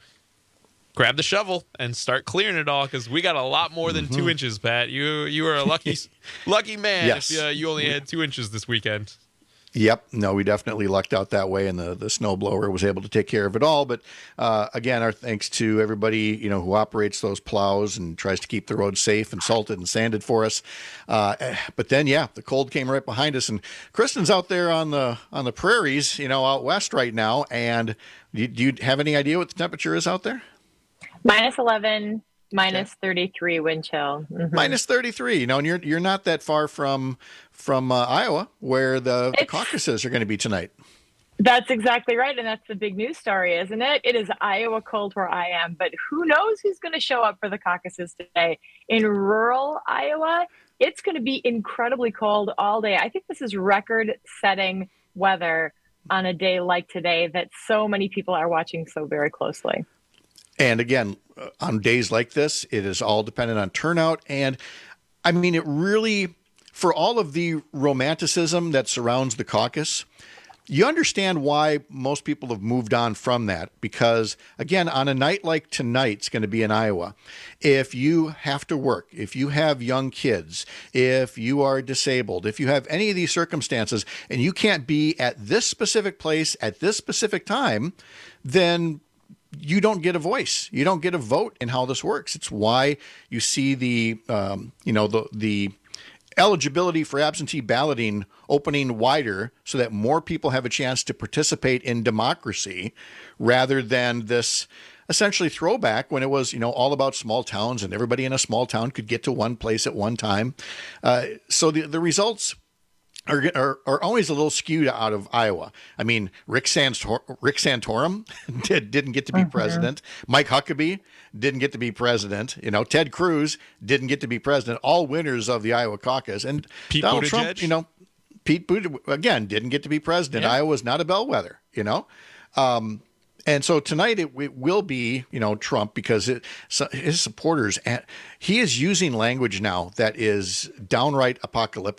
grab the shovel and start clearing it all because we got a lot more than mm-hmm. two inches, Pat. You you were a lucky lucky man yes. if uh, you only had two inches this weekend. Yep. No, we definitely lucked out that way, and the, the snow blower was able to take care of it all. But uh, again, our thanks to everybody, you know, who operates those plows and tries to keep the roads safe and salted and sanded for us. Uh, but then, yeah, the cold came right behind us, and Kristen's out there on the on the prairies, you know, out west right now. And do you, do you have any idea what the temperature is out there? Minus eleven. Minus okay. thirty-three wind chill. Mm-hmm. Minus thirty-three. You know, and you're you're not that far from from uh, Iowa, where the, the caucuses are going to be tonight. That's exactly right, and that's the big news story, isn't it? It is Iowa cold where I am, but who knows who's going to show up for the caucuses today? In rural Iowa, it's going to be incredibly cold all day. I think this is record-setting weather on a day like today that so many people are watching so very closely. And again, on days like this, it is all dependent on turnout. And I mean, it really, for all of the romanticism that surrounds the caucus, you understand why most people have moved on from that. Because again, on a night like tonight's going to be in Iowa, if you have to work, if you have young kids, if you are disabled, if you have any of these circumstances and you can't be at this specific place at this specific time, then you don't get a voice. You don't get a vote in how this works. It's why you see the, um, you know, the the eligibility for absentee balloting opening wider so that more people have a chance to participate in democracy rather than this essentially throwback when it was, you know, all about small towns and everybody in a small town could get to one place at one time. Uh, so the, the results Are, are are always a little skewed out of Iowa. I mean, Rick Santor- Rick Santorum did, didn't get to be mm-hmm. president. Mike Huckabee didn't get to be president. You know, Ted Cruz didn't get to be president. All winners of the Iowa caucus. And Pete Donald Buttigieg. Trump, you know, Pete Buttigieg, again, didn't get to be president. Yeah. Iowa's not a bellwether, you know. Um, and so tonight it, it will be, you know, Trump because it, so his supporters, and he is using language now that is downright apocalyptic.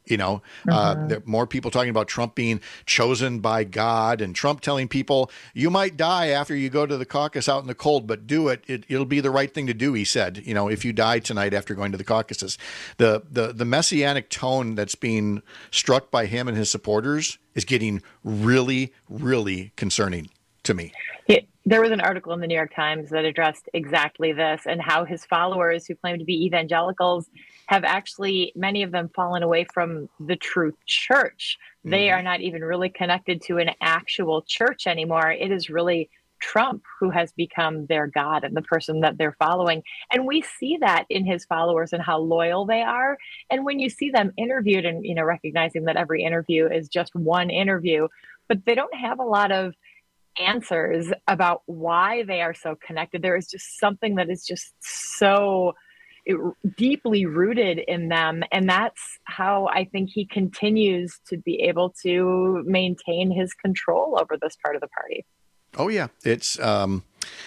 You know, uh, there are more people talking about Trump being chosen by God, and Trump telling people, you might die after you go to the caucus out in the cold, but do it. it. It'll be the right thing to do, he said, you know, if you die tonight after going to the caucuses. The, the, the messianic tone that's being struck by him and his supporters is getting really, really concerning to me. Yeah, there was an article in the New York Times that addressed exactly this and how his followers who claim to be evangelicals have actually, many of them, fallen away from the true church. Mm-hmm. They are not even really connected to an actual church anymore. It is really Trump who has become their God and the person that they're following. And we see that in his followers and how loyal they are. And when you see them interviewed and, you know, recognizing that every interview is just one interview, but they don't have a lot of answers about why they are so connected. There is just something that is just so it, deeply rooted in them. And that's how I think he continues to be able to maintain his control over this part of the party. Oh, yeah. It's um,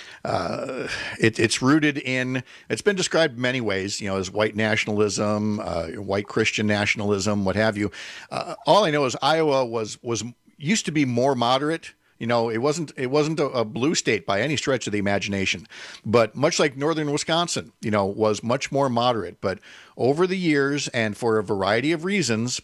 uh, it, it's rooted in, it's been described many ways, you know, as white nationalism, uh, white Christian nationalism, what have you. Uh, all I know is Iowa was was used to be more moderate. You know, it wasn't it wasn't a, a blue state by any stretch of the imagination, but much like northern Wisconsin, you know, was much more moderate. But over the years, and for a variety of reasons,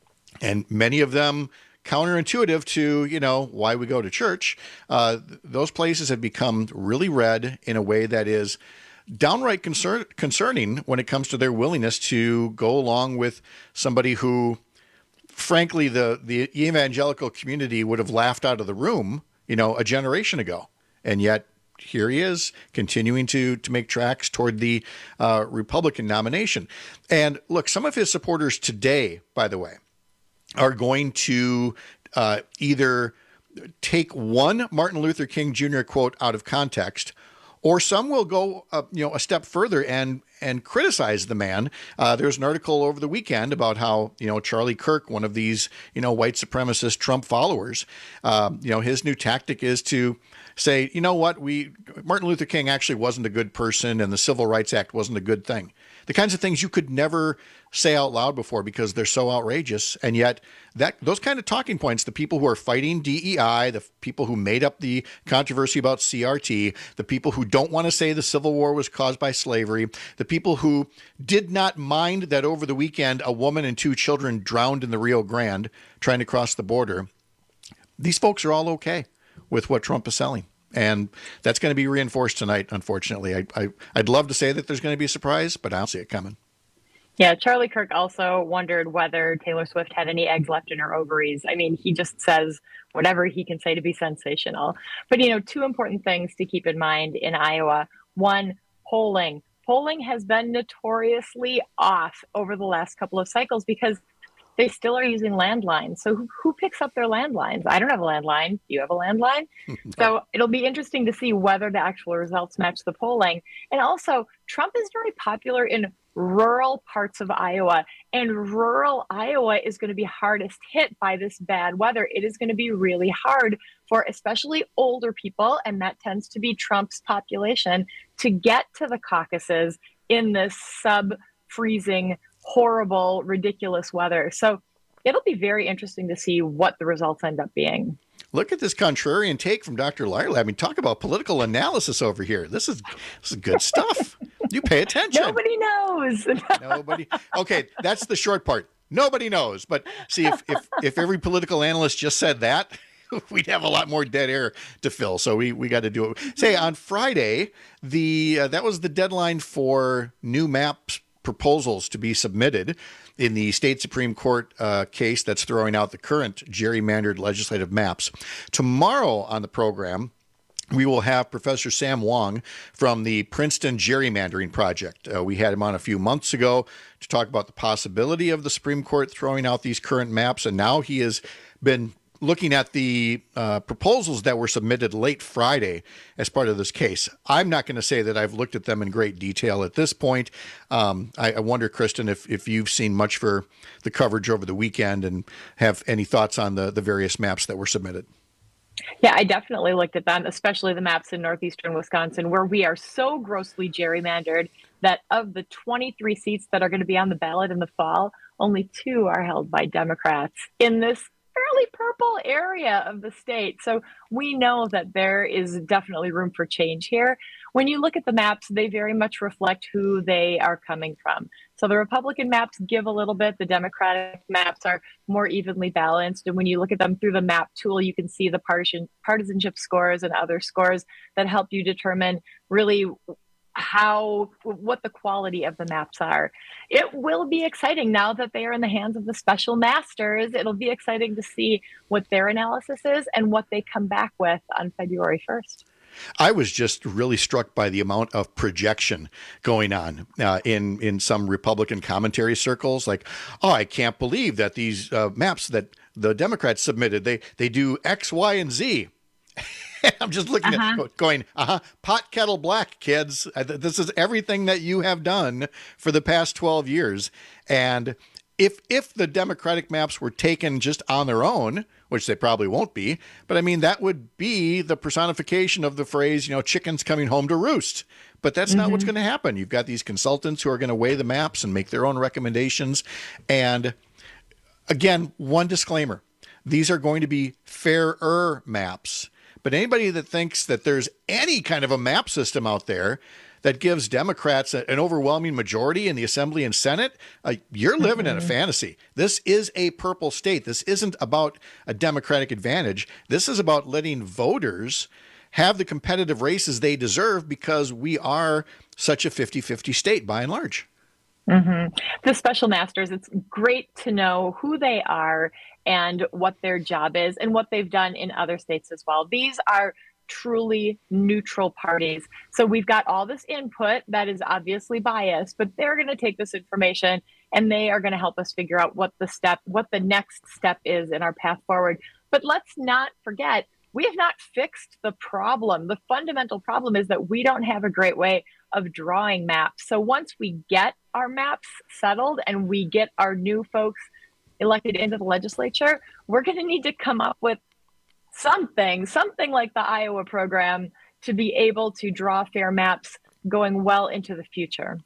and many of them counterintuitive to, you know, why we go to church, uh, those places have become really red in a way that is downright concern, concerning when it comes to their willingness to go along with somebody who, frankly, the, the evangelical community would have laughed out of the room, you know, a generation ago. And yet here he is continuing to, to make tracks toward the uh, Republican nomination. And look, some of his supporters today, by the way, are going to uh, either take one Martin Luther King Junior quote out of context, or some will go, uh, you know, a step further and and criticize the man. Uh, there's an article over the weekend about how, you know, Charlie Kirk, one of these, you know, white supremacist Trump followers, uh, you know, his new tactic is to say, you know what, we Martin Luther King actually wasn't a good person, and the Civil Rights Act wasn't a good thing. The kinds of things you could never say out loud before because they're so outrageous. And yet that those kind of talking points, the people who are fighting D E I, the people who made up the controversy about C R T, the people who don't want to say the Civil War was caused by slavery, the people who did not mind that over the weekend a woman and two children drowned in the Rio Grande trying to cross the border, these folks are all okay with what Trump is selling. And that's going to be reinforced tonight, unfortunately. I, I, I'd love to say that there's going to be a surprise, but I don't see it coming. Yeah, Charlie Kirk also wondered whether Taylor Swift had any eggs left in her ovaries. I mean, he just says whatever he can say to be sensational. But, you know, two important things to keep in mind in Iowa. One, polling. Polling has been notoriously off over the last couple of cycles because they still are using landlines. So who, who picks up their landlines? I don't have a landline. Do you have a landline? So it'll be interesting to see whether the actual results match the polling. And also, Trump is very popular in rural parts of Iowa, and rural Iowa is going to be hardest hit by this bad weather. It is going to be really hard for especially older people, and that tends to be Trump's population, to get to the caucuses in this sub-freezing, horrible, ridiculous weather. So it'll be very interesting to see what the results end up being. Look at this contrarian take from Doctor Lyerle. I mean, talk about political analysis over here. This is this is good stuff. You pay attention. Nobody knows. Nobody. Okay, that's the short part. Nobody knows. But see, if if, if every political analyst just said that, we'd have a lot more dead air to fill. So we, we got to do it. Say on Friday, the uh, that was the deadline for new maps proposals to be submitted in the state Supreme Court uh, case that's throwing out the current gerrymandered legislative maps. Tomorrow on the program, we will have Professor Sam Wong from the Princeton Gerrymandering Project. Uh, we had him on a few months ago to talk about the possibility of the Supreme Court throwing out these current maps, and now he has been looking at the uh, proposals that were submitted late Friday as part of this case. I'm not going to say that I've looked at them in great detail at this point. Um, I, I wonder, Kristen, if, if you've seen much for the coverage over the weekend and have any thoughts on the, the various maps that were submitted. Yeah, I definitely looked at them, especially the maps in northeastern Wisconsin, where we are so grossly gerrymandered that of the twenty-three seats that are going to be on the ballot in the fall, only two are held by Democrats in this fairly purple area of the state. So we know that there is definitely room for change here. When you look at the maps, they very much reflect who they are coming from. So the Republican maps give a little bit. The Democratic maps are more evenly balanced. And when you look at them through the map tool, you can see the partisan partisanship scores and other scores that help you determine really how, what the quality of the maps are. It will be exciting now that they are in the hands of the special masters. It'll be exciting to see what their analysis is and what they come back with on February first. I was just really struck by the amount of projection going on uh, in in some Republican commentary circles. Like, oh, I can't believe that these uh, maps that the Democrats submitted, they they do X, Y, and Z. I'm just looking uh-huh. at going, uh-huh, pot kettle black, kids. This is everything that you have done for the past twelve years. And if if the Democratic maps were taken just on their own, which they probably won't be, but I mean, that would be the personification of the phrase, you know, chickens coming home to roost. But that's mm-hmm. not what's going to happen. You've got these consultants who are going to weigh the maps and make their own recommendations. And again, one disclaimer, these are going to be fairer maps. But anybody that thinks that there's any kind of a map system out there that gives Democrats an overwhelming majority in the Assembly and Senate, uh, you're living mm-hmm. in a fantasy. This is a purple state. This isn't about a Democratic advantage. This is about letting voters have the competitive races they deserve because we are such a fifty-fifty state by and large. Mm-hmm. The special masters, it's great to know who they are and what their job is and what they've done in other states as well. These are truly neutral parties. So we've got all this input that is obviously biased, but they're going to take this information and they are going to help us figure out what the step, what the next step is in our path forward. But let's not forget, we have not fixed the problem. The fundamental problem is that we don't have a great way of drawing maps. So once we get our maps settled and we get our new folks elected into the legislature, we're going to need to come up with something, something like the Iowa program to be able to draw fair maps going well into the future.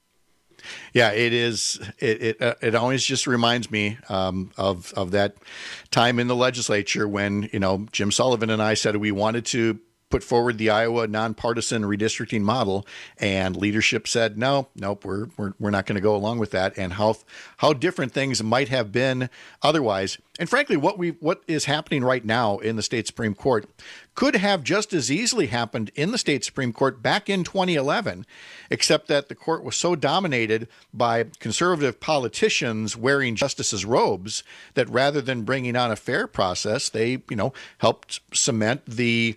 Yeah, it is. It it, uh, it always just reminds me um, of of that time in the legislature when, you know, Jim Sullivan and I said we wanted to put forward the Iowa nonpartisan redistricting model, and leadership said, no, nope, we're we're we're not going to go along with that. And how how different things might have been otherwise. And frankly, what we what is happening right now in the state Supreme Court could have just as easily happened in the state Supreme Court back in twenty eleven, except that the court was so dominated by conservative politicians wearing justices' robes that rather than bringing on a fair process, they, you know, helped cement the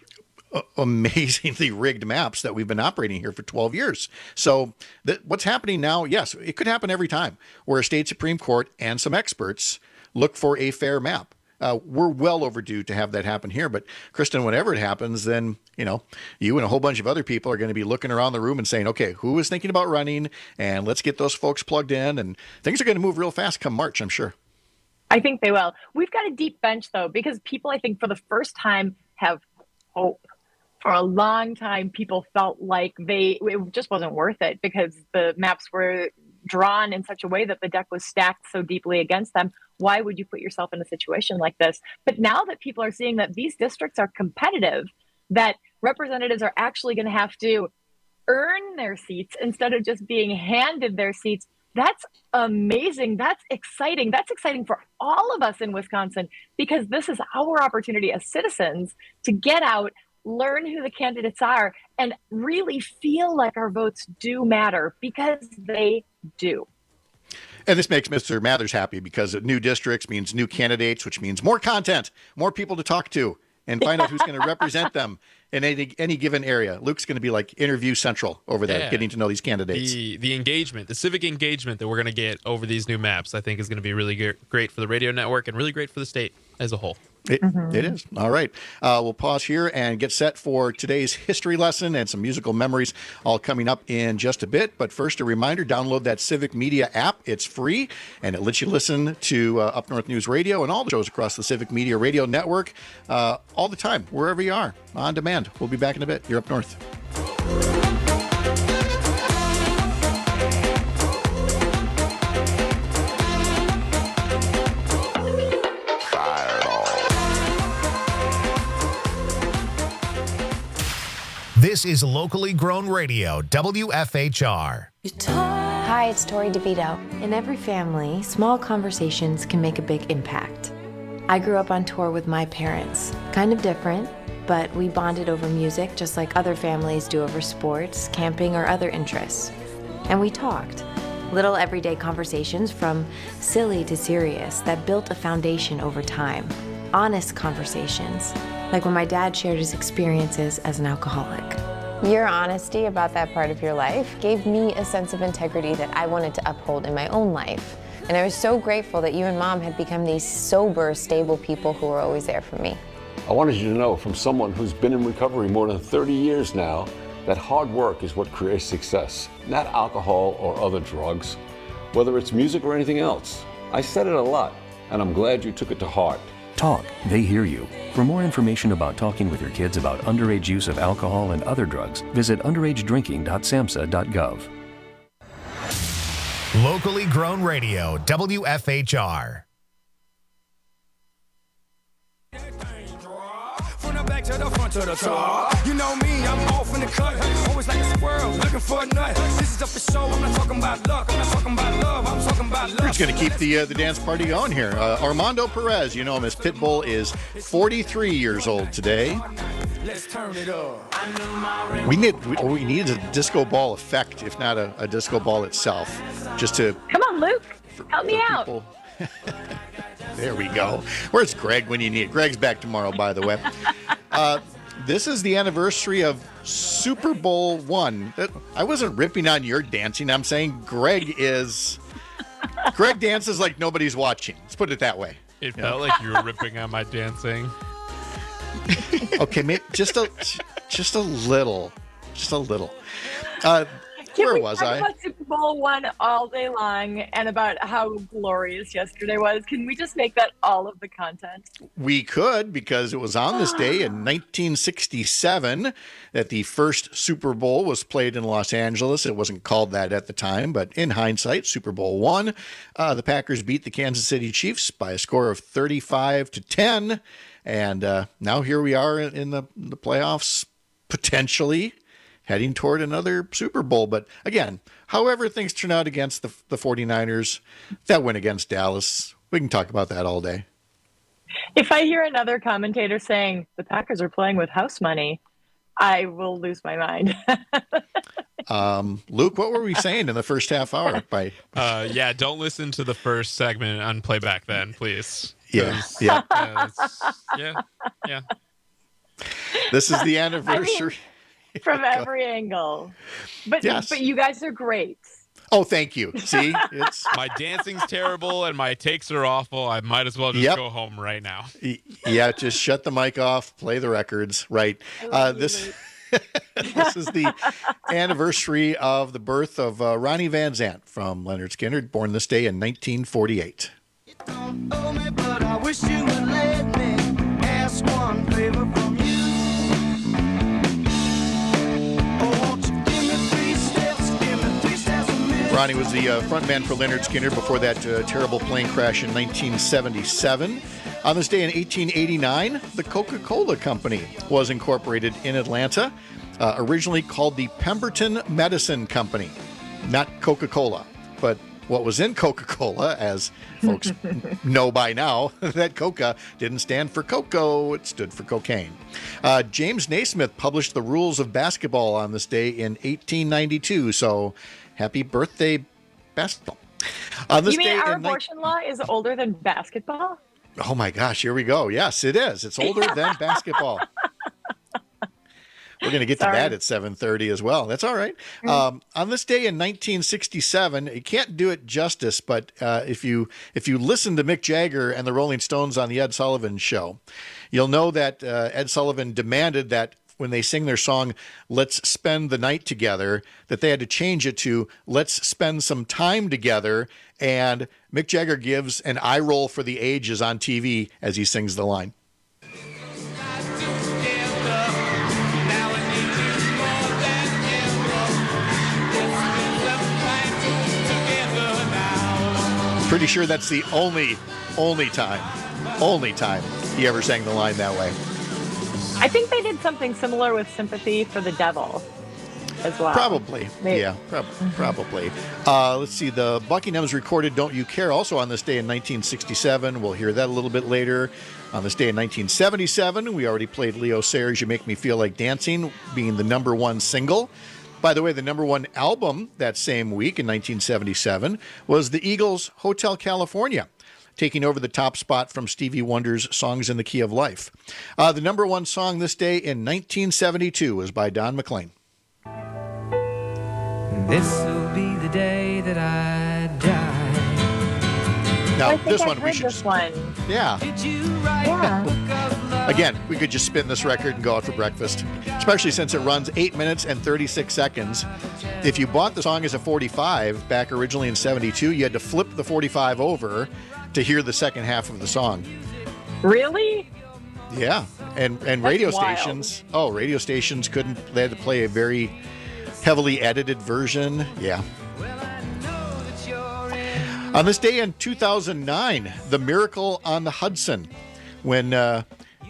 amazingly rigged maps that we've been operating here for twelve years. So that what's happening now, yes, it could happen every time where a state Supreme Court and some experts look for a fair map. Uh, we're well overdue to have that happen here. But Kristen, whenever it happens, then, you know, you and a whole bunch of other people are going to be looking around the room and saying, okay, who is thinking about running? And let's get those folks plugged in. And things are going to move real fast come March, I'm sure. I think they will. We've got a deep bench, though, because people, I think, for the first time have hope. For a long time, people felt like they it just wasn't worth it because the maps were drawn in such a way that the deck was stacked so deeply against them. Why would you put yourself in a situation like this? But now that people are seeing that these districts are competitive, that representatives are actually going to have to earn their seats instead of just being handed their seats, that's amazing. That's exciting. That's exciting for all of us in Wisconsin because this is our opportunity as citizens to get out, learn who the candidates are, and really feel like our votes do matter because they do. And this makes Mister Mathers happy because new districts means new candidates, which means more content, more people to talk to, and find out who's going to represent them in any any given area. Luke's going to be like interview central over there, yeah. getting to know these candidates. The the engagement, the civic engagement that we're going to get over these new maps, I think is going to be really ge- great for the radio network and really great for the state as a whole. It, mm-hmm. it is. All right. Uh, we'll pause here and get set for today's history lesson and some musical memories all coming up in just a bit. But first, a reminder, download that Civic Media app. It's free, and it lets you listen to uh, Up North News Radio and all the shows across the Civic Media Radio Network uh, all the time, wherever you are, on demand. We'll be back in a bit. You're Up North. This is locally grown radio, W F H R. Hi, it's Tori DeVito. In every family, small conversations can make a big impact. I grew up on tour with my parents. Kind of different, but we bonded over music just like other families do over sports, camping, or other interests. And we talked. Little everyday conversations from silly to serious that built a foundation over time. Honest conversations, like when my dad shared his experiences as an alcoholic. Your honesty about that part of your life gave me a sense of integrity that I wanted to uphold in my own life. And I was so grateful that you and Mom had become these sober, stable people who were always there for me. I wanted you to know from someone who's been in recovery more than thirty years now that hard work is what creates success, not alcohol or other drugs, whether it's music or anything else. I said it a lot, and I'm glad you took it to heart. Talk, they hear you. For more information about talking with your kids about underage use of alcohol and other drugs, visit underage drinking dot samhsa dot gov. Locally grown radio, W F H R. From the back to the front to the top. You know me, I'm off in the cut. Always like a squirrel, looking for a nut. This is up for show. I'm not talking about luck. I'm not talking about love. I'm talking about love. We're just going to keep the uh, the dance party going here. Uh, Armando Perez, you know him as Pitbull, is forty-three years old today. Let's turn it up. We need we, or we need a disco ball effect, if not a, a disco ball itself, just to. Come on, Luke, help me out. People. There we go. Where's Greg when you need it? Greg's back tomorrow, by the way. Uh, this is the anniversary of Super Bowl one. I wasn't ripping on your dancing. I'm saying Greg is. Greg dances like nobody's watching. Let's put it that way. It felt like you were ripping on my dancing. Okay, maybe just a, just a little, just a little. Uh, Can where we was talk I? about Super Bowl one all day long and about how glorious yesterday was? Can we just make that all of the content? We could, because it was on this day in nineteen sixty-seven that the first Super Bowl was played in Los Angeles. It wasn't called that at the time, but in hindsight, Super Bowl one. Uh, the Packers beat the Kansas City Chiefs by a score of thirty-five to ten. And uh, now here we are in the, the playoffs, potentially heading toward another Super Bowl. But again, however things turn out against the, the 49ers, that win against Dallas, we can talk about that all day. If I hear another commentator saying the Packers are playing with house money, I will lose my mind. um, Luke, what were we saying in the first half hour? By uh, yeah, don't listen to the first segment on playback then, please. Yeah, yeah. Yeah, yeah, yeah. This is the anniversary. I mean, from every angle. But yes. But you guys are great. Oh, thank you. See, it's my dancing's terrible and my takes are awful. I might as well just yep. go home right now. Yeah, just shut the mic off, play the records. Right. Uh, this this is the anniversary of the birth of uh, Ronnie Van Zant from Leonard Skinner, born this day in nineteen forty-eight. Don't owe me, but I wish you would let me ask one favor from you. Ronnie was the uh, frontman for Leonard Skinner before that uh, terrible plane crash in nineteen seventy-seven. On this day in eighteen eighty-nine, the Coca-Cola Company was incorporated in Atlanta, uh, originally called the Pemberton Medicine Company. Not Coca-Cola, but what was in Coca-Cola, as folks know by now, that Coca didn't stand for cocoa, it stood for cocaine. Uh, James Naismith published the rules of basketball on this day in eighteen ninety-two, so happy birthday, basketball. On this you mean day our in abortion ni- law is older than basketball? Oh my gosh, here we go. Yes, it is. It's older than basketball. We're going to get Sorry. to that at seven thirty as well. That's all right. Mm. Um, on this day in nineteen sixty-seven, you can't do it justice, but uh, if you if you listen to Mick Jagger and the Rolling Stones on the Ed Sullivan Show, you'll know that uh, Ed Sullivan demanded that when they sing their song, Let's Spend the Night Together, that they had to change it to Let's Spend Some Time Together. And Mick Jagger gives an eye roll for the ages on T V as he sings the line. Pretty sure that's the only, only time, only time he ever sang the line that way. I think they did something similar with Sympathy for the Devil as well. Probably. Maybe. Yeah, prob- mm-hmm. probably. Uh, let's see. The Buckinghams recorded Don't You Care also on this day in nineteen sixty-seven. We'll hear that a little bit later. On this day in nineteen seventy-seven, we already played Leo Sayers' You Make Me Feel Like Dancing, being the number one single. By the way, the number one album that same week in nineteen seventy-seven was the Eagles' Hotel California, taking over the top spot from Stevie Wonder's Songs in the Key of Life. Uh, the number one song this day in nineteen seventy-two was by Don McLean. This'll be the day that I die. Now, I think this I've one we heard should this one. Yeah. Yeah. Again, we could just spin this record and go out for breakfast, especially since it runs eight minutes and thirty-six seconds. If you bought the song as a forty-five back originally in seventy-two, you had to flip the forty-five over to hear the second half of the song. Really? Yeah. And and That's radio wild. stations, oh, radio stations couldn't, they had to play a very heavily edited version. Yeah. On this day in two thousand nine, the Miracle on the Hudson, when uh,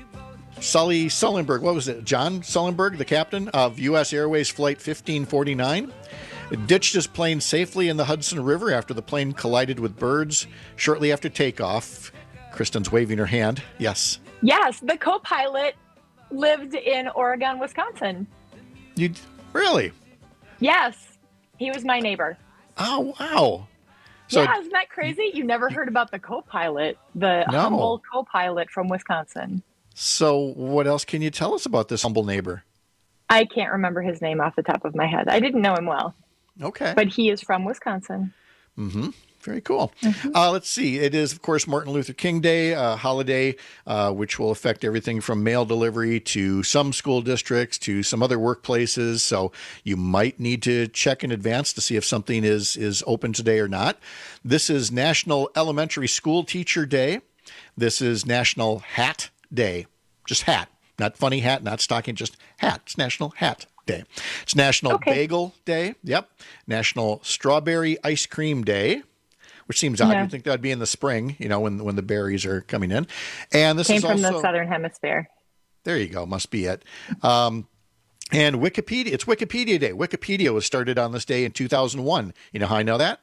Sully Sullenberg, what was it? John Sullenberg, the captain of U S Airways Flight fifteen forty-nine, ditched his plane safely in the Hudson River after the plane collided with birds shortly after takeoff. Kristen's waving her hand. Yes. Yes, the co-pilot lived in Oregon, Wisconsin. You really? Yes, he was my neighbor. Oh, wow. So, yeah, isn't that crazy? You never heard about the co-pilot, the No. humble co-pilot from Wisconsin. so what else can you tell us about this humble neighbor? I can't remember his name off the top of my head. I didn't know him well. Okay. But he is from Wisconsin. Mm-hmm. Very cool. Uh, let's see. It is, of course, Martin Luther King Day, a holiday uh, which will affect everything from mail delivery to some school districts to some other workplaces. So you might need to check in advance to see if something is, is open today or not. This is National Elementary School Teacher Day. This is National Hat Day. Just hat. Not funny hat, not stocking, just hat. It's National Hat Day. It's National Okay. Bagel Day. Yep. National Strawberry Ice Cream Day, which seems odd. Yeah. You'd think that'd be in the spring, you know, when when the berries are coming in. And this Came is from also the Southern Hemisphere. there you go, must be it. Um, and Wikipedia, it's Wikipedia Day. Wikipedia was started on this day in two thousand one. You know how I know that?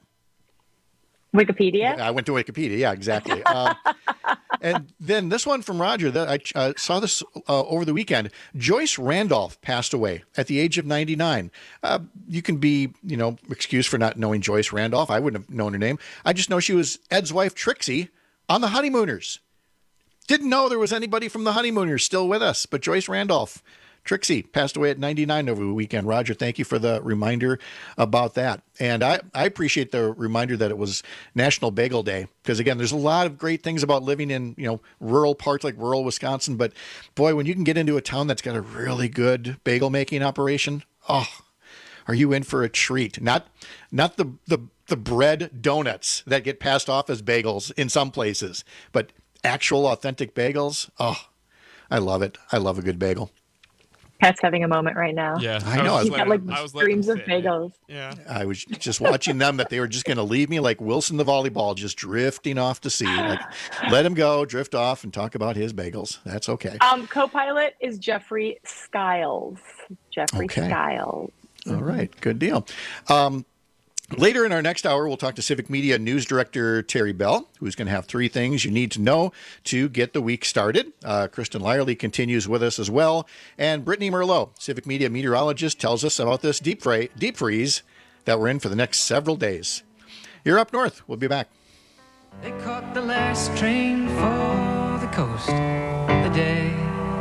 Wikipedia? I went to Wikipedia. Yeah, exactly. um, and then this one from Roger, that I uh, saw this uh, over the weekend. Joyce Randolph passed away at the age of ninety-nine. Uh, you can be, you know, excused for not knowing Joyce Randolph. I wouldn't have known her name. I just know she was Ed's wife, Trixie, on The Honeymooners. Didn't know there was anybody from The Honeymooners still with us, but Joyce Randolph. Trixie passed away at ninety-nine over the weekend. Roger, thank you for the reminder about that. And I, I appreciate the reminder that it was National Bagel Day, because again, there's a lot of great things about living in, you know, rural parts like rural Wisconsin. But boy, when you can get into a town that's got a really good bagel making operation, oh, are you in for a treat? Not, not the, the, the bread donuts that get passed off as bagels in some places, but actual authentic bagels. Oh, I love it. I love a good bagel. Pat's having a moment right now. Yeah, I know. He's got like I was letting streams of him fit. bagels. Yeah. I was just watching them that they were just going to leave me like Wilson the volleyball, just drifting off to sea. Like, let him go, drift off, and talk about his bagels. That's okay. Um, co-pilot is Jeffrey Skiles. Jeffrey Okay. Skiles. All right, good deal. Um, later in our next hour, we'll talk to Civic Media News Director Terry Bell, who's going to have three things you need to know to get the week started. Uh, Kristen Lyerly continues with us as well. And Brittany Merlot, Civic Media meteorologist, tells us about this deep, fra- deep freeze that we're in for the next several days. You're up north. We'll be back. They caught the last train for the coast. The day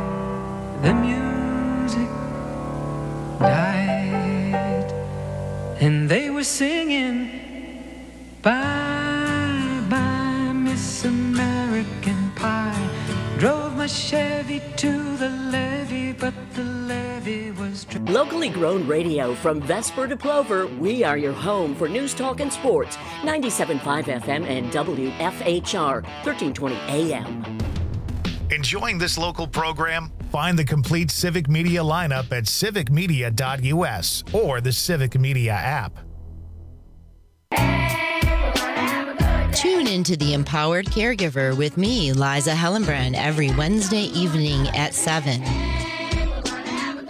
the music died, and they were singing bye bye Miss American Pie. Drove my Chevy to the levee, but the levee was dry. Locally grown radio from Vesper to Plover, we are your home for news, talk, and sports. ninety-seven point five F M and W F H R, thirteen twenty A M. Enjoying this local program? Find the complete Civic Media lineup at civic media dot U S or the Civic Media app. Tune into The Empowered Caregiver with me, Liza Hellenbrand, every Wednesday evening at seven.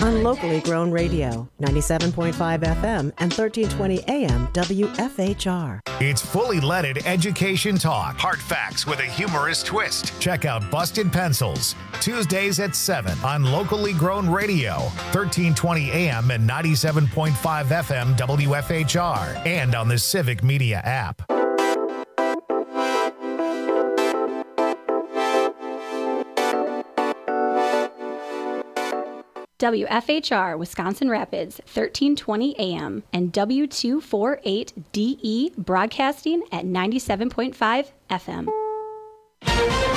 on locally grown radio, ninety-seven point five F M and thirteen twenty A M W F H R. It's fully leaded education talk. Hard facts with a humorous twist. Check out Busted Pencils, Tuesdays at seven on locally grown radio, thirteen twenty A M and ninety-seven point five F M W F H R, and on the Civic Media app. W F H R Wisconsin Rapids, thirteen twenty A M, and W two forty-eight D E broadcasting at ninety-seven point five F M.